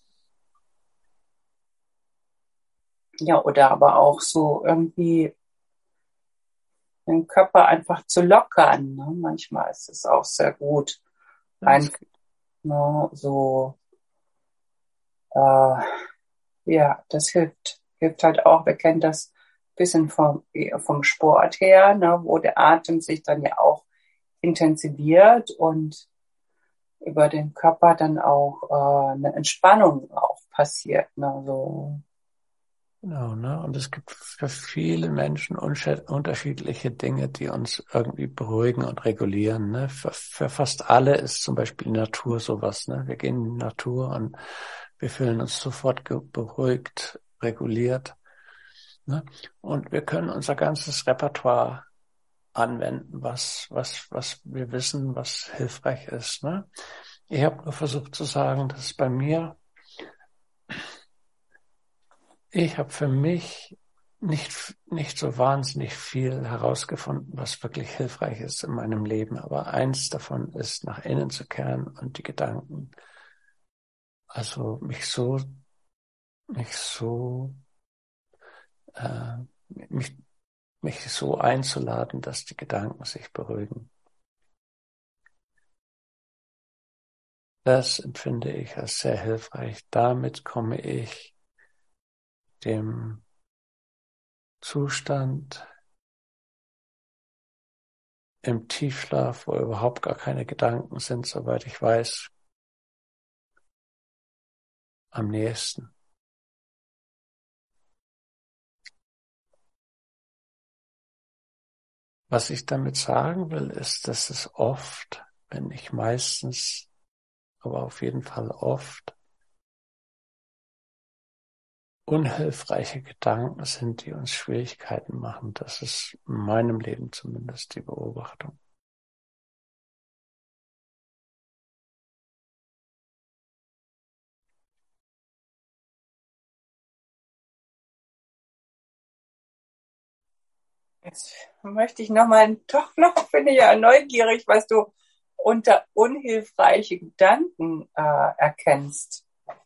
Ja, oder aber auch so irgendwie den Körper einfach zu lockern, ne? Manchmal ist es auch sehr gut, einfach, ne, so, äh, ja, das hilft, hilft halt auch. Wir kennen das ein bisschen vom, vom Sport her, ne, wo der Atem sich dann ja auch intensiviert und über den Körper dann auch äh, eine Entspannung auch passiert, ne, so. Genau, ne? Und es gibt für viele Menschen unterschiedliche Dinge, die uns irgendwie beruhigen und regulieren, ne? Für, für fast alle ist zum Beispiel Natur sowas, ne? Wir gehen in die Natur und wir fühlen uns sofort beruhigt, reguliert. Ne? Und wir können unser ganzes Repertoire anwenden, was, was, was wir wissen, was hilfreich ist. Ne? Ich habe nur versucht zu sagen, dass bei mir, ich habe für mich nicht, nicht so wahnsinnig viel herausgefunden, was wirklich hilfreich ist in meinem Leben. Aber eins davon ist, nach innen zu kehren und die Gedanken, also mich so, mich so, äh, mich, mich so einzuladen, dass die Gedanken sich beruhigen. Das empfinde ich als sehr hilfreich. Damit komme ich dem Zustand im Tiefschlaf, wo überhaupt gar keine Gedanken sind, soweit ich weiß, am nächsten. Was ich damit sagen will, ist, dass es oft, wenn nicht meistens, aber auf jeden Fall oft, unhilfreiche Gedanken sind, die uns Schwierigkeiten machen. Das ist in meinem Leben zumindest die Beobachtung. Jetzt möchte ich nochmal, doch noch bin ich ja neugierig, was du unter unhilfreiche Gedanken äh, erkennst.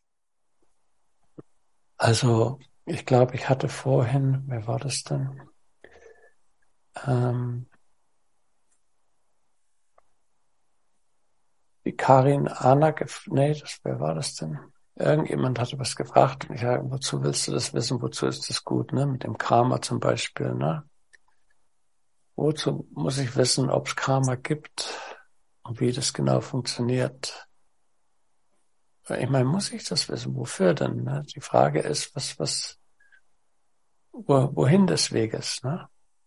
Also, ich glaube, ich hatte vorhin, wer war das denn? Ähm, die Karin Anna, gef- nee, das, wer war das denn? Irgendjemand hatte was gefragt und ich sage, wozu willst du das wissen, wozu ist das gut, ne? Mit dem Karma zum Beispiel, ne? Wozu muss ich wissen, ob es Karma gibt und wie das genau funktioniert? Ich meine, muss ich das wissen? Wofür denn? Ne? Die Frage ist, was, was, wo, wohin des Weges? Ne?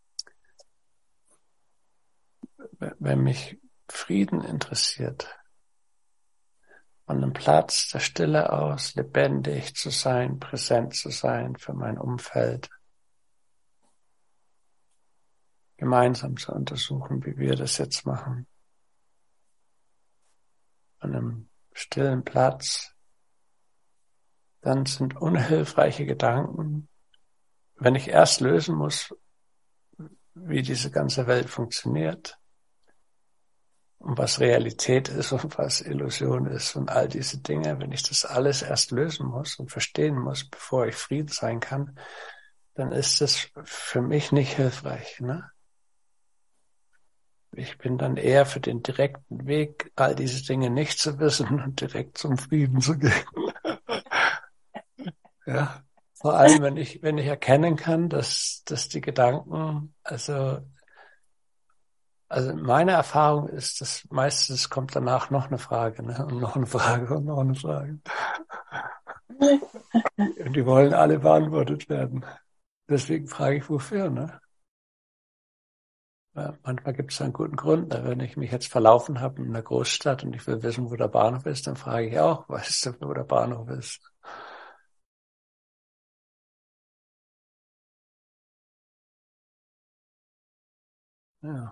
Wenn mich Frieden interessiert, von einem Platz der Stille aus lebendig zu sein, präsent zu sein für mein Umfeld, gemeinsam zu untersuchen, wie wir das jetzt machen, an einem stillen Platz, dann sind unhilfreiche Gedanken, wenn ich erst lösen muss, wie diese ganze Welt funktioniert und was Realität ist und was Illusion ist und all diese Dinge, wenn ich das alles erst lösen muss und verstehen muss, bevor ich Frieden sein kann, dann ist das für mich nicht hilfreich, ne? Ich bin dann eher für den direkten Weg, all diese Dinge nicht zu wissen und direkt zum Frieden zu gehen. Ja, vor allem, wenn ich, wenn ich erkennen kann, dass, dass die Gedanken, also, also meine Erfahrung ist, dass meistens kommt danach noch eine Frage, ne? Und noch eine Frage und noch eine Frage. Und die wollen alle beantwortet werden. Deswegen frage ich, wofür, ne? Ja, manchmal gibt es einen guten Grund. Ne? Wenn ich mich jetzt verlaufen habe in einer Großstadt und ich will wissen, wo der Bahnhof ist, dann frage ich auch, weißt du, wo der Bahnhof ist? Ja.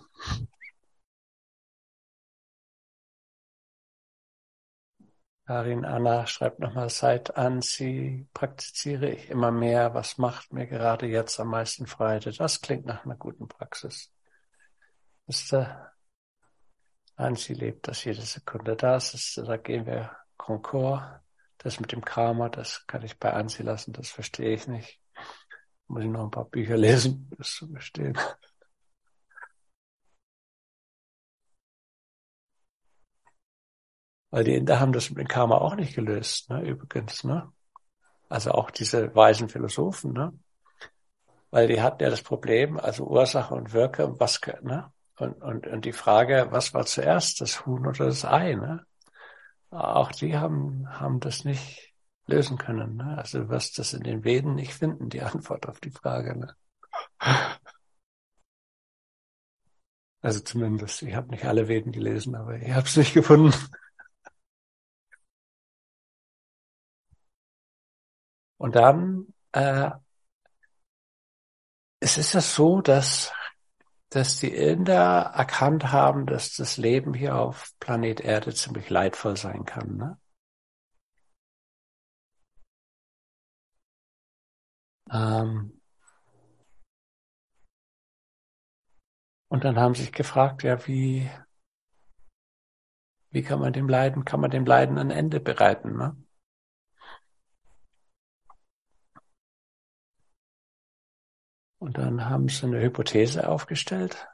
Karin Anna schreibt nochmal, seit Ansi praktiziere ich immer mehr. Was macht mir gerade jetzt am meisten Freude? Das klingt nach einer guten Praxis. Ist der Ansi lebt, dass jede Sekunde da ist. Da gehen wir Concord. Das mit dem Karma, das kann ich bei Ansi lassen. Das verstehe ich nicht. Muss ich noch ein paar Bücher lesen, um das zu verstehen. Weil die Inder haben das mit dem Karma auch nicht gelöst, ne, übrigens, ne? Also auch diese weisen Philosophen, ne? Weil die hatten ja das Problem, also Ursache und Wirke, was, ne? Und, und, und die Frage, was war zuerst, das Huhn oder das Ei, ne? Auch die haben, haben das nicht lösen können, ne? Also du wirst das in den Veden nicht finden, die Antwort auf die Frage, ne? Also zumindest, ich habe nicht alle Veden gelesen, aber ich habe es nicht gefunden. Und dann äh, es ist ja so, dass, dass die Inder erkannt haben, dass das Leben hier auf Planet Erde ziemlich leidvoll sein kann, ne? Ähm, und dann haben sie sich gefragt, ja, wie, wie kann man dem Leiden, kann man dem Leiden ein Ende bereiten, ne? Und dann haben sie eine Hypothese aufgestellt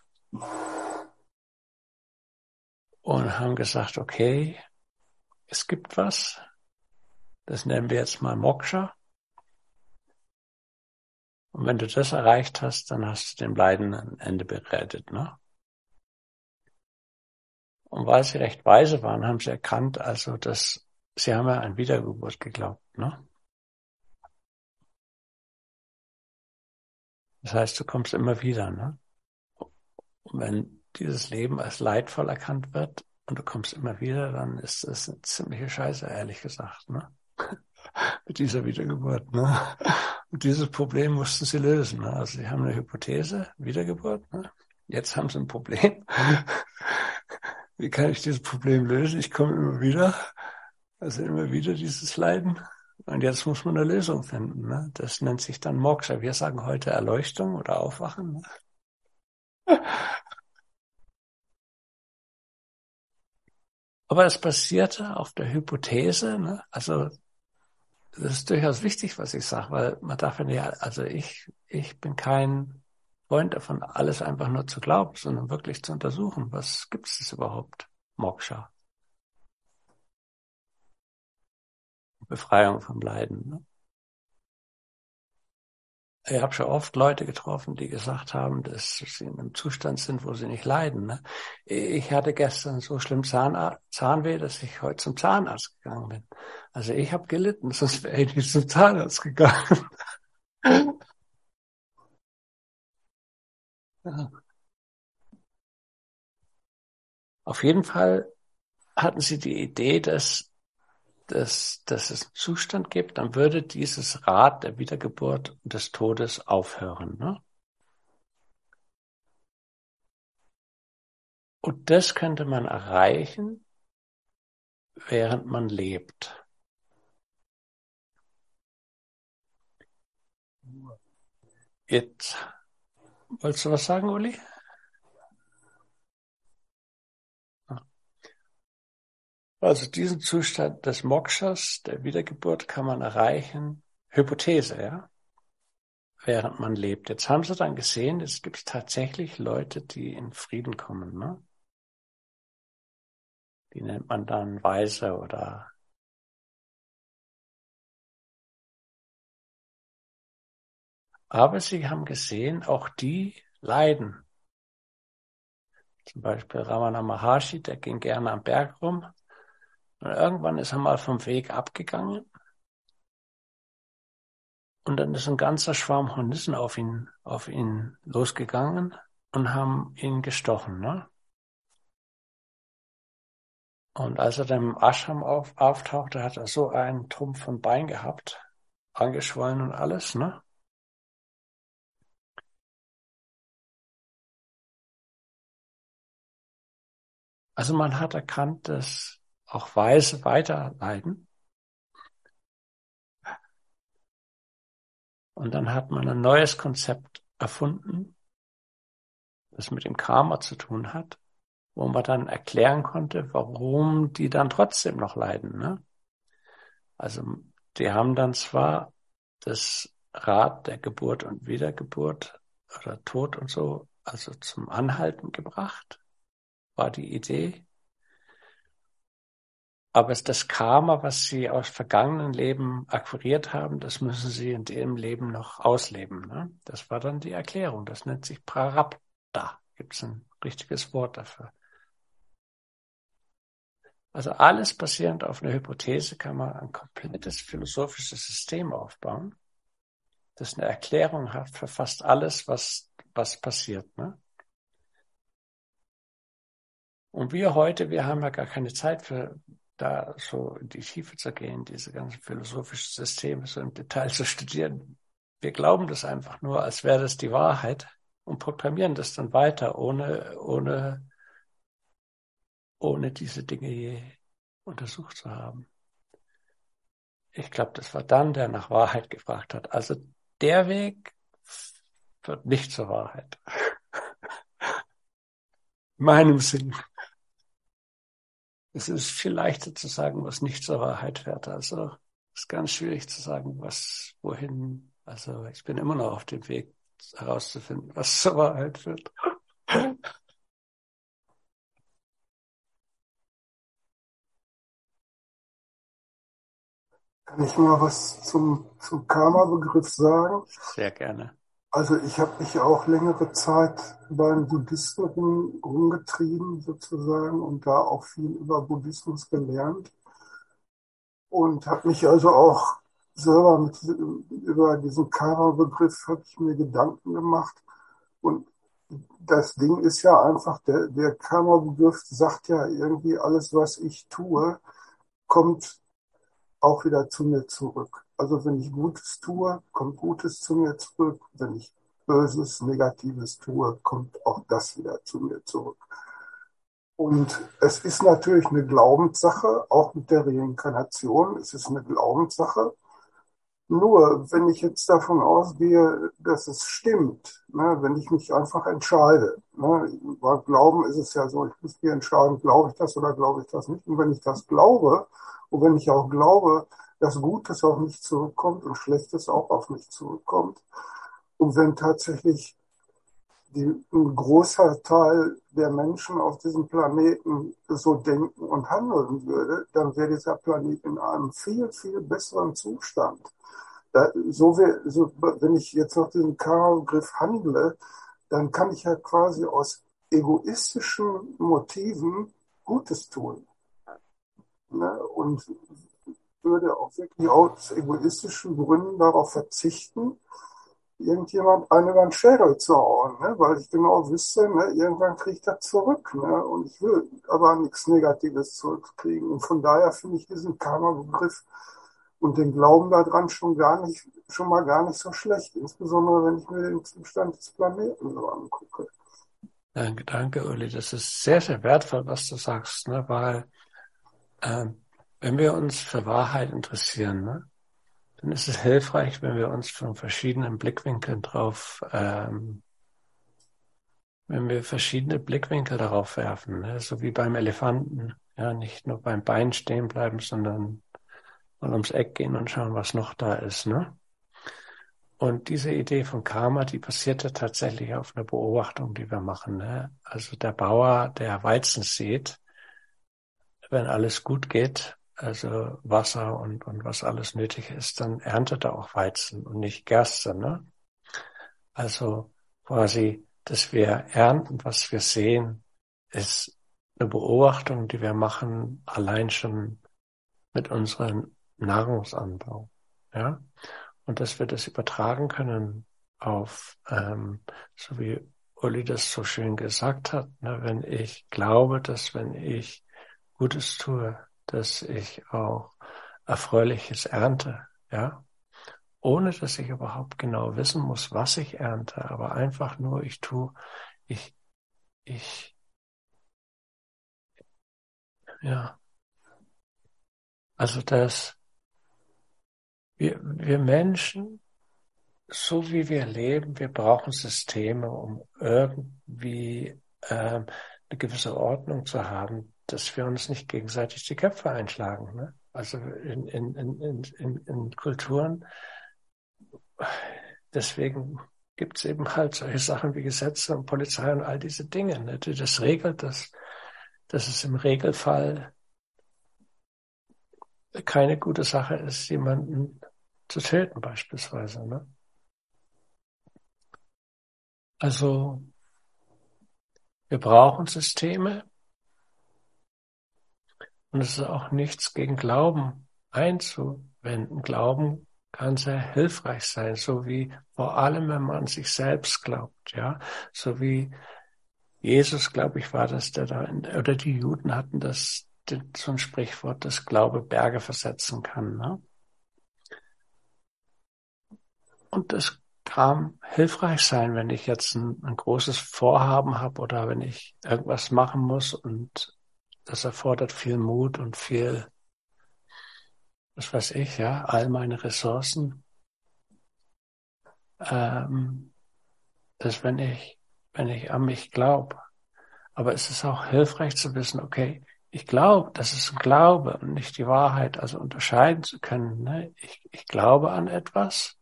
und haben gesagt, okay, es gibt was, das nennen wir jetzt mal Moksha. Und wenn du das erreicht hast, dann hast du dem Leiden ein Ende bereitet, ne? Und weil sie recht weise waren, haben sie erkannt, also dass sie haben ja an Wiedergeburt geglaubt, ne? Das heißt, du kommst immer wieder, ne? Und wenn dieses Leben als leidvoll erkannt wird und du kommst immer wieder, dann ist das eine ziemliche Scheiße, ehrlich gesagt, ne? Mit dieser Wiedergeburt, ne? Und dieses Problem mussten sie lösen, ne? Also sie haben eine Hypothese, Wiedergeburt, ne? Jetzt haben sie ein Problem. Wie kann ich dieses Problem lösen? Ich komme immer wieder, also immer wieder dieses Leiden. Und jetzt muss man eine Lösung finden, ne? Das nennt sich dann Moksha. Wir sagen heute Erleuchtung oder Aufwachen, ne? Aber es basierte auf der Hypothese, ne? Also das ist durchaus wichtig, was ich sage, weil man darf ja nicht, also ich, ich bin kein Freund davon, alles einfach nur zu glauben, sondern wirklich zu untersuchen, was gibt es überhaupt? Moksha. Befreiung vom Leiden. Ne? Ich habe schon oft Leute getroffen, die gesagt haben, dass sie in einem Zustand sind, wo sie nicht leiden. Ne? Ich hatte gestern so schlimm Zahn, Zahnweh, dass ich heute zum Zahnarzt gegangen bin. Also ich habe gelitten, sonst wäre ich nicht zum Zahnarzt gegangen. Ja. Auf jeden Fall hatten sie die Idee, dass, dass, dass es einen Zustand gibt, dann würde dieses Rad der Wiedergeburt und des Todes aufhören. Ne? Und das könnte man erreichen, während man lebt. Jetzt, wolltest du was sagen, Uli? Also diesen Zustand des Mokshas, der Wiedergeburt, kann man erreichen, Hypothese, ja, während man lebt. Jetzt haben sie dann gesehen, es gibt tatsächlich Leute, die in Frieden kommen, ne? Die nennt man dann Weise oder aber sie haben gesehen, auch die leiden. Zum Beispiel Ramana Maharshi, der ging gerne am Berg rum. Und irgendwann ist er mal vom Weg abgegangen. Und dann ist ein ganzer Schwarm Hornissen auf ihn, auf ihn losgegangen und haben ihn gestochen, ne? Und als er dann im Ashram auf, auftauchte, hat er so einen Trumpf von Bein gehabt, angeschwollen und alles, ne? Also man hat erkannt, dass auch Weise weiter leiden. Und dann hat man ein neues Konzept erfunden, das mit dem Karma zu tun hat, wo man dann erklären konnte, warum die dann trotzdem noch leiden, ne? Also die haben dann zwar das Rad der Geburt und Wiedergeburt oder Tod und so, also zum Anhalten gebracht, war die Idee. Aber es ist das Karma, was sie aus vergangenen Leben akquiriert haben, das müssen sie in dem Leben noch ausleben, ne? Das war dann die Erklärung. Das nennt sich Prarabdha. Gibt es ein richtiges Wort dafür. Also alles basierend auf einer Hypothese kann man ein komplettes philosophisches System aufbauen, das eine Erklärung hat für fast alles, was, was passiert, ne? Und wir heute, wir haben ja gar keine Zeit für da so in die Tiefe zu gehen, diese ganzen philosophischen Systeme so im Detail zu studieren. Wir glauben das einfach nur, als wäre das die Wahrheit und programmieren das dann weiter, ohne, ohne, ohne diese Dinge je untersucht zu haben. Ich glaube, das war dann, der nach Wahrheit gefragt hat. Also der Weg führt nicht zur Wahrheit. In meinem Sinn. Es ist viel leichter zu sagen, was nicht zur Wahrheit fährt. Also es ist ganz schwierig zu sagen, was, wohin. Also ich bin immer noch auf dem Weg herauszufinden, was zur Wahrheit führt. Kann ich mal was zum, zum Karma-Begriff sagen? Sehr gerne. Also ich habe mich auch längere Zeit beim Buddhisten rum, rumgetrieben sozusagen und da auch viel über Buddhismus gelernt und habe mich also auch selber mit, über diesen Karma-Begriff habe ich mir Gedanken gemacht und das Ding ist ja einfach, der, der Karma-Begriff sagt ja irgendwie, alles was ich tue, kommt auch wieder zu mir zurück. Also wenn ich Gutes tue, kommt Gutes zu mir zurück. Wenn ich Böses, Negatives tue, kommt auch das wieder zu mir zurück. Und es ist natürlich eine Glaubenssache, auch mit der Reinkarnation. Es ist eine Glaubenssache. Nur, wenn ich jetzt davon ausgehe, dass es stimmt, ne, wenn ich mich einfach entscheide, ne, bei Glauben ist es ja so, ich muss mir entscheiden, glaube ich das oder glaube ich das nicht. Und wenn ich das glaube, und wenn ich auch glaube, dass Gutes auf mich zurückkommt und Schlechtes auch auf mich zurückkommt, und wenn tatsächlich die, ein großer Teil der Menschen auf diesem Planeten so denken und handeln würde, dann wäre dieser Planet in einem viel, viel besseren Zustand. Da, so wär, so, wenn ich jetzt noch diesen Karma-Begriff handle, dann kann ich ja quasi aus egoistischen Motiven Gutes tun. Ne? Und würde auch wirklich aus egoistischen Gründen darauf verzichten, irgendjemand einen über den Schädel zu hauen, ne? Weil ich genau wüsste, ne, irgendwann kriege ich das zurück. Ne? Und ich will aber nichts Negatives zurückkriegen. Und von daher finde ich diesen Karma-Begriff und den Glauben daran schon gar nicht, schon mal gar nicht so schlecht. Insbesondere, wenn ich mir den Zustand des Planeten so angucke. Danke, danke, Uli. Das ist sehr, sehr wertvoll, was du sagst, ne? Weil ähm, wenn wir uns für Wahrheit interessieren, ne, dann ist es hilfreich, wenn wir uns von verschiedenen Blickwinkeln drauf, ähm, wenn wir verschiedene Blickwinkel darauf werfen, ne? So wie beim Elefanten, ja, nicht nur beim Bein stehen bleiben, sondern mal ums Eck gehen und schauen, was noch da ist, ne? Und diese Idee von Karma, die basierte tatsächlich auf einer Beobachtung, die wir machen, ne? Also der Bauer, der Weizen sät, wenn alles gut geht, also Wasser und, und was alles nötig ist, dann erntet er auch Weizen und nicht Gerste, ne? Also quasi, dass wir ernten, was wir sehen, ist eine Beobachtung, die wir machen, allein schon mit unserem Nahrungsanbau, ja? Und dass wir das übertragen können auf, ähm, so wie Uli das so schön gesagt hat, ne? Wenn ich glaube, dass wenn ich Gutes tue, dass ich auch Erfreuliches ernte, ja, ohne dass ich überhaupt genau wissen muss, was ich ernte, aber einfach nur, ich tue, ich, ich, ja, also das, wir, wir Menschen, so wie wir leben, wir brauchen Systeme, um irgendwie ähm, eine gewisse Ordnung zu haben, dass wir uns nicht gegenseitig die Köpfe einschlagen, ne? Also in, in, in, in, in Kulturen. Deswegen gibt es eben halt solche Sachen wie Gesetze und Polizei und all diese Dinge, ne, die das regelt, dass, dass es im Regelfall keine gute Sache ist, jemanden zu töten beispielsweise, ne? Also wir brauchen Systeme und es ist auch nichts gegen Glauben einzuwenden. Glauben kann sehr hilfreich sein, so wie vor allem, wenn man an sich selbst glaubt, ja, so wie Jesus, glaube ich, war das, der da, in, oder die Juden hatten das so ein Sprichwort, dass Glaube Berge versetzen kann. Ne? Und das kann hilfreich sein, wenn ich jetzt ein, ein großes Vorhaben habe oder wenn ich irgendwas machen muss und das erfordert viel Mut und viel, was weiß ich, ja, all meine Ressourcen. Ähm, dass wenn ich, wenn ich an mich glaube, aber es ist auch hilfreich zu wissen, okay, ich glaube, das ist ein Glaube und nicht die Wahrheit, also unterscheiden zu können. Ne? Ich, ich glaube an etwas,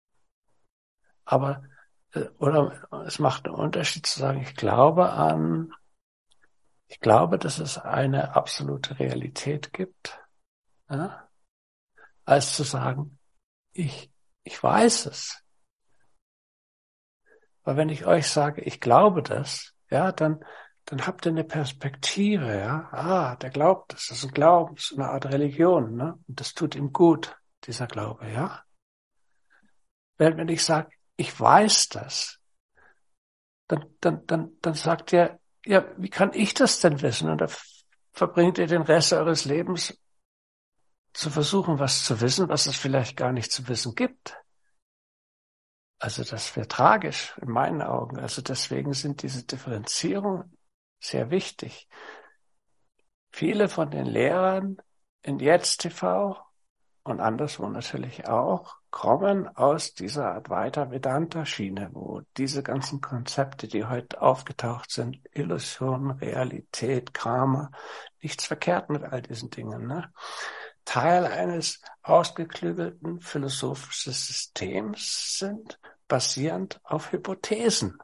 aber äh, oder es macht einen Unterschied zu sagen, ich glaube an, ich glaube, dass es eine absolute Realität gibt, ja? Als zu sagen, ich, ich weiß es. Weil wenn ich euch sage, ich glaube das, ja, dann, dann habt ihr eine Perspektive, ja. Ah, der glaubt das, das ist ein Glauben, das ist eine Art Religion, ne? Und das tut ihm gut, dieser Glaube, ja. Wenn, wenn ich sage, ich weiß das, dann, dann, dann, dann sagt ihr, ja, wie kann ich das denn wissen? Und da verbringt ihr den Rest eures Lebens zu versuchen, was zu wissen, was es vielleicht gar nicht zu wissen gibt. Also das wäre tragisch in meinen Augen. Also deswegen sind diese Differenzierungen sehr wichtig. Viele von den Lehrern in Jetzt T V und anderswo natürlich auch kommen aus dieser Advaita Vedanta Schiene, wo diese ganzen Konzepte, die heute aufgetaucht sind, Illusion, Realität, Karma, nichts verkehrt mit all diesen Dingen, ne? Teil eines ausgeklügelten philosophischen Systems sind, basierend auf Hypothesen.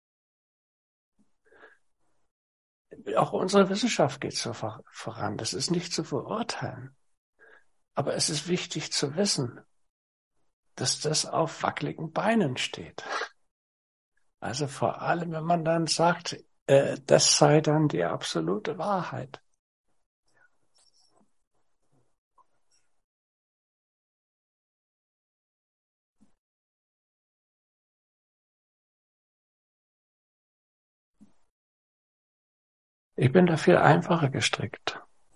Auch unsere Wissenschaft geht so voran. Das ist nicht zu verurteilen. Aber es ist wichtig zu wissen, dass das auf wackeligen Beinen steht. Also vor allem, wenn man dann sagt, äh, das sei dann die absolute Wahrheit. Ich bin da viel einfacher gestrickt.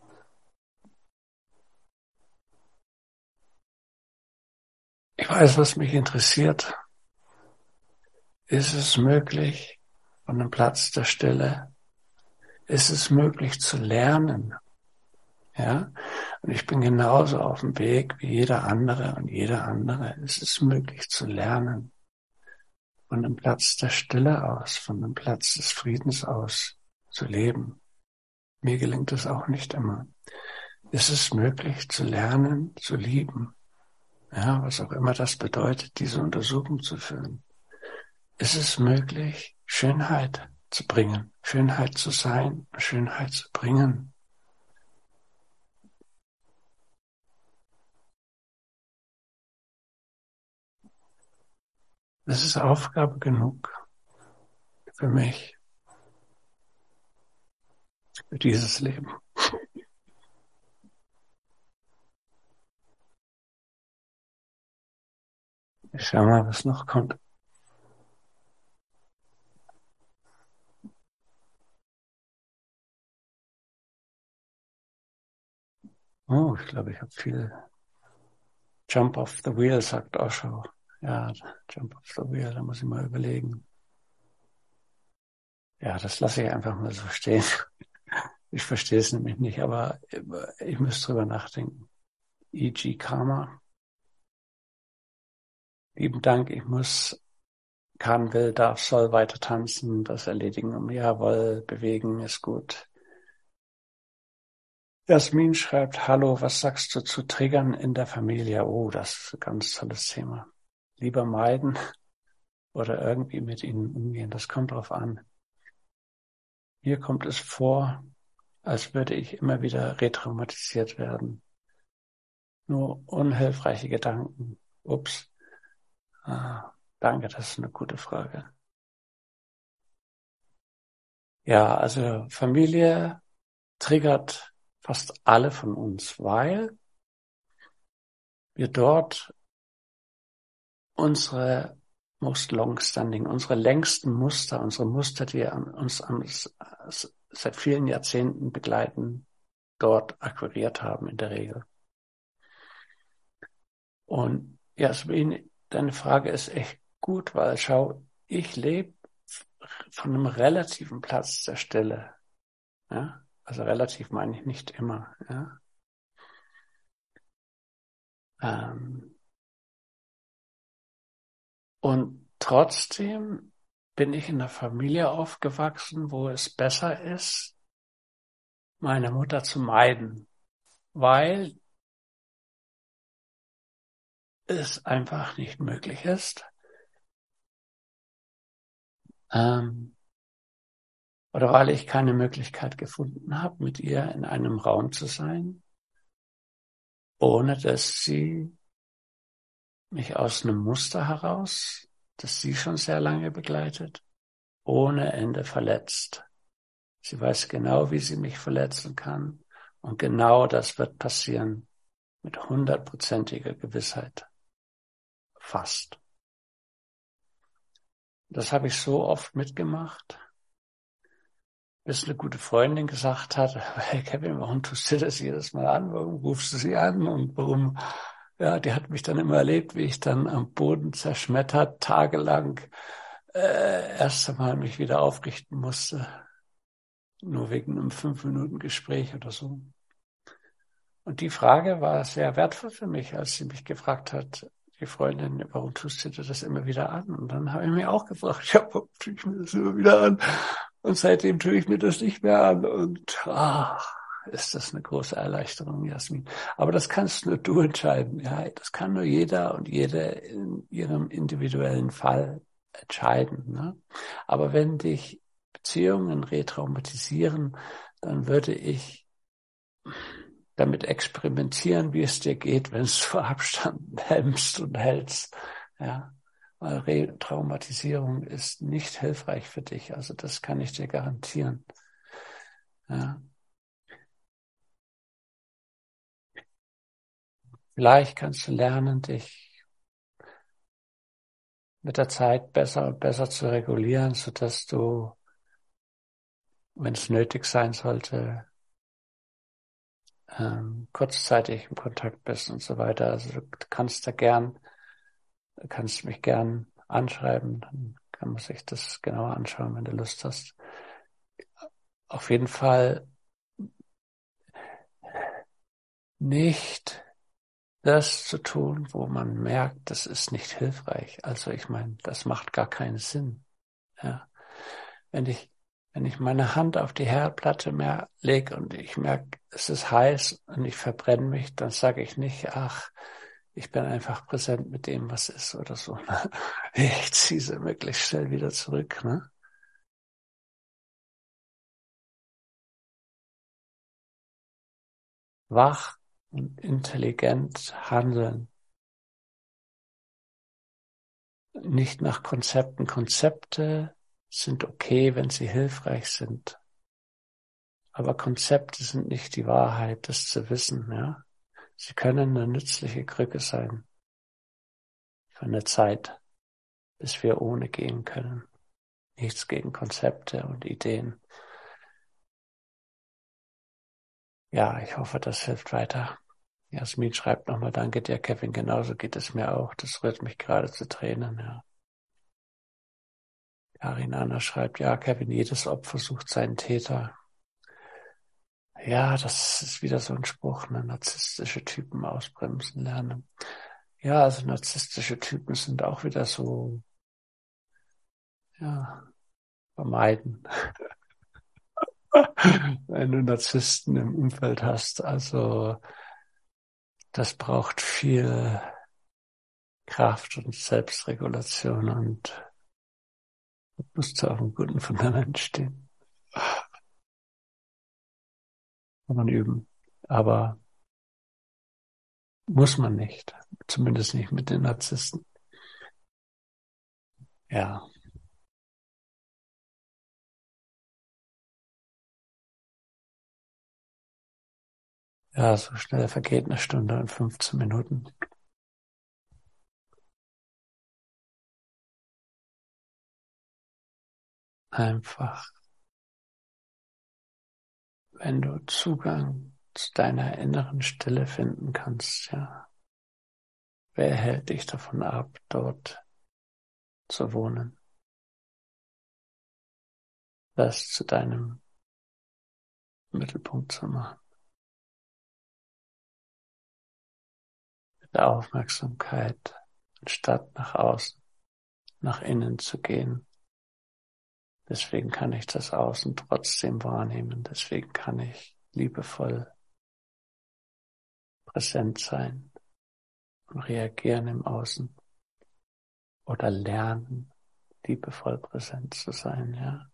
Ich weiß, was mich interessiert. Ist es möglich, von einem Platz der Stille, ist es möglich zu lernen? Ja? Und ich bin genauso auf dem Weg wie jeder andere und jeder andere. Es ist möglich zu lernen. Von einem Platz der Stille aus, von einem Platz des Friedens aus zu leben. Mir gelingt es auch nicht immer. Es ist möglich zu lernen, zu lieben. Ja, was auch immer das bedeutet, diese Untersuchung zu führen. Es ist möglich, Schönheit zu bringen, Schönheit zu sein, Schönheit zu bringen. Das ist Aufgabe genug für mich, für dieses Leben. Ich schau mal, was noch kommt. Oh, ich glaube, ich habe viel Jump off the wheel, sagt Osho. Ja, Jump off the wheel, da muss ich mal überlegen. Ja, das lasse ich einfach mal so stehen. Ich verstehe es nämlich nicht, aber ich müsste drüber nachdenken. E G Karma. Lieben Dank, ich muss, kann, will, darf, soll weiter tanzen, das erledigen. Jawohl, bewegen ist gut. Jasmin schreibt, hallo, was sagst du zu Triggern in der Familie? Oh, das ist ein ganz tolles Thema. Lieber meiden oder irgendwie mit ihnen umgehen, das kommt drauf an. Mir kommt es vor, als würde ich immer wieder retraumatisiert werden. Nur unhilfreiche Gedanken. Ups. Ah, danke, das ist eine gute Frage. Ja, also Familie triggert fast alle von uns, weil wir dort unsere most long-standing, unsere längsten Muster, unsere Muster, die uns seit vielen Jahrzehnten begleiten, dort akquiriert haben in der Regel. Und Jasmin, deine Frage ist echt gut, weil schau, ich lebe von einem relativen Platz der Stille. Ja? Also relativ meine ich nicht immer. Ja? Ähm, und trotzdem bin ich in einer Familie aufgewachsen, wo es besser ist, meine Mutter zu meiden, weil es einfach nicht möglich ist, ähm, oder weil ich keine Möglichkeit gefunden habe, mit ihr in einem Raum zu sein, ohne dass sie mich aus einem Muster heraus, das sie schon sehr lange begleitet, ohne Ende verletzt. Sie weiß genau, wie sie mich verletzen kann, und genau das wird passieren mit hundertprozentiger Gewissheit. Fast. Das habe ich so oft mitgemacht, bis eine gute Freundin gesagt hat, hey Kevin, warum tust du das jedes Mal an? Warum rufst du sie an? Und warum, ja, die hat mich dann immer erlebt, wie ich dann am Boden zerschmettert, tagelang, äh, erst einmal mich wieder aufrichten musste. Nur wegen einem fünf Minuten Gespräch oder so. Und die Frage war sehr wertvoll für mich, als sie mich gefragt hat, die Freundin, warum tust du dir das immer wieder an? Und dann habe ich mir auch gefragt, ja, warum tue ich mir das immer wieder an? Und seitdem tue ich mir das nicht mehr an. Und ach, ist das eine große Erleichterung, Jasmin. Aber das kannst nur du entscheiden. Ja, das kann nur jeder und jede in ihrem individuellen Fall entscheiden. Ne? Aber wenn dich Beziehungen retraumatisieren, dann würde ich damit experimentieren, wie es dir geht, wenn du Abstand hemmst und hältst. Ja, weil Retraumatisierung ist nicht hilfreich für dich. Also das kann ich dir garantieren. Ja. Vielleicht kannst du lernen, dich mit der Zeit besser und besser zu regulieren, sodass du, wenn es nötig sein sollte, ähm, kurzzeitig im Kontakt bist und so weiter. Also du kannst da gern, du kannst mich gern anschreiben, dann kann man sich das genauer anschauen, wenn du Lust hast. Auf jeden Fall nicht das zu tun, wo man merkt, das ist nicht hilfreich. Also ich meine, das macht gar keinen Sinn. Ja. Wenn ich, wenn ich meine Hand auf die Herdplatte mehr lege und ich merke, es ist heiß und ich verbrenne mich, dann sage ich nicht, ach, ich bin einfach präsent mit dem, was ist oder so. Ich ziehe sie möglichst schnell wieder zurück. Ne? Wach und intelligent handeln. Nicht nach Konzepten. Konzepte sind okay, wenn sie hilfreich sind. Aber Konzepte sind nicht die Wahrheit, das zu wissen. Ja, sie können eine nützliche Krücke sein für eine Zeit, bis wir ohne gehen können. Nichts gegen Konzepte und Ideen. Ja, ich hoffe, das hilft weiter. Jasmin schreibt nochmal, danke dir, Kevin, genauso geht es mir auch. Das rührt mich gerade zu Tränen, ja. Karin Anna schreibt, ja, Kevin, jedes Opfer sucht seinen Täter. Ja, das ist wieder so ein Spruch, ne? Narzisstische Typen ausbremsen lernen. Ja, also narzisstische Typen sind auch wieder so, ja, vermeiden. Wenn du Narzissten im Umfeld hast, also das braucht viel Kraft und Selbstregulation und du musst auf einem guten Fundament stehen. Kann man üben, aber muss man nicht, zumindest nicht mit den Narzissten. Ja. Ja, so schnell vergeht eine Stunde und fünfzehn Minuten. Einfach, wenn du Zugang zu deiner inneren Stille finden kannst, ja. Wer hält dich davon ab, dort zu wohnen? Das zu deinem Mittelpunkt zu machen. Mit der Aufmerksamkeit, anstatt nach außen, nach innen zu gehen. Deswegen kann ich das Außen trotzdem wahrnehmen. Deswegen kann ich liebevoll präsent sein und reagieren im Außen. Oder lernen, liebevoll präsent zu sein, ja.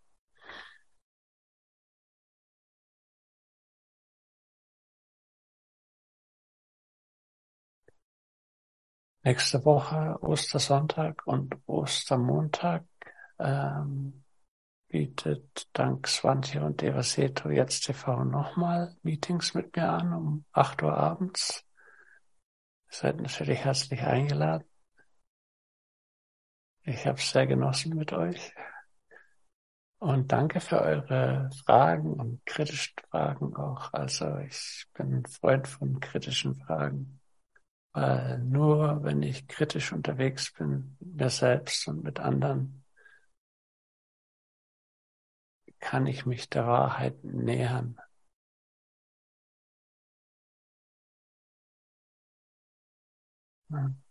Nächste Woche, Ostersonntag und Ostermontag, ähm, bietet dank Swantje und Devaseto jetzt T V nochmal Meetings mit mir an um acht Uhr abends. Ihr seid natürlich herzlich eingeladen. Ich habe es sehr genossen mit euch. Und danke für eure Fragen und kritischen Fragen auch. Also ich bin ein Freund von kritischen Fragen. Weil nur wenn ich kritisch unterwegs bin, mit mir selbst und mit anderen, kann ich mich der Wahrheit nähern. Ja.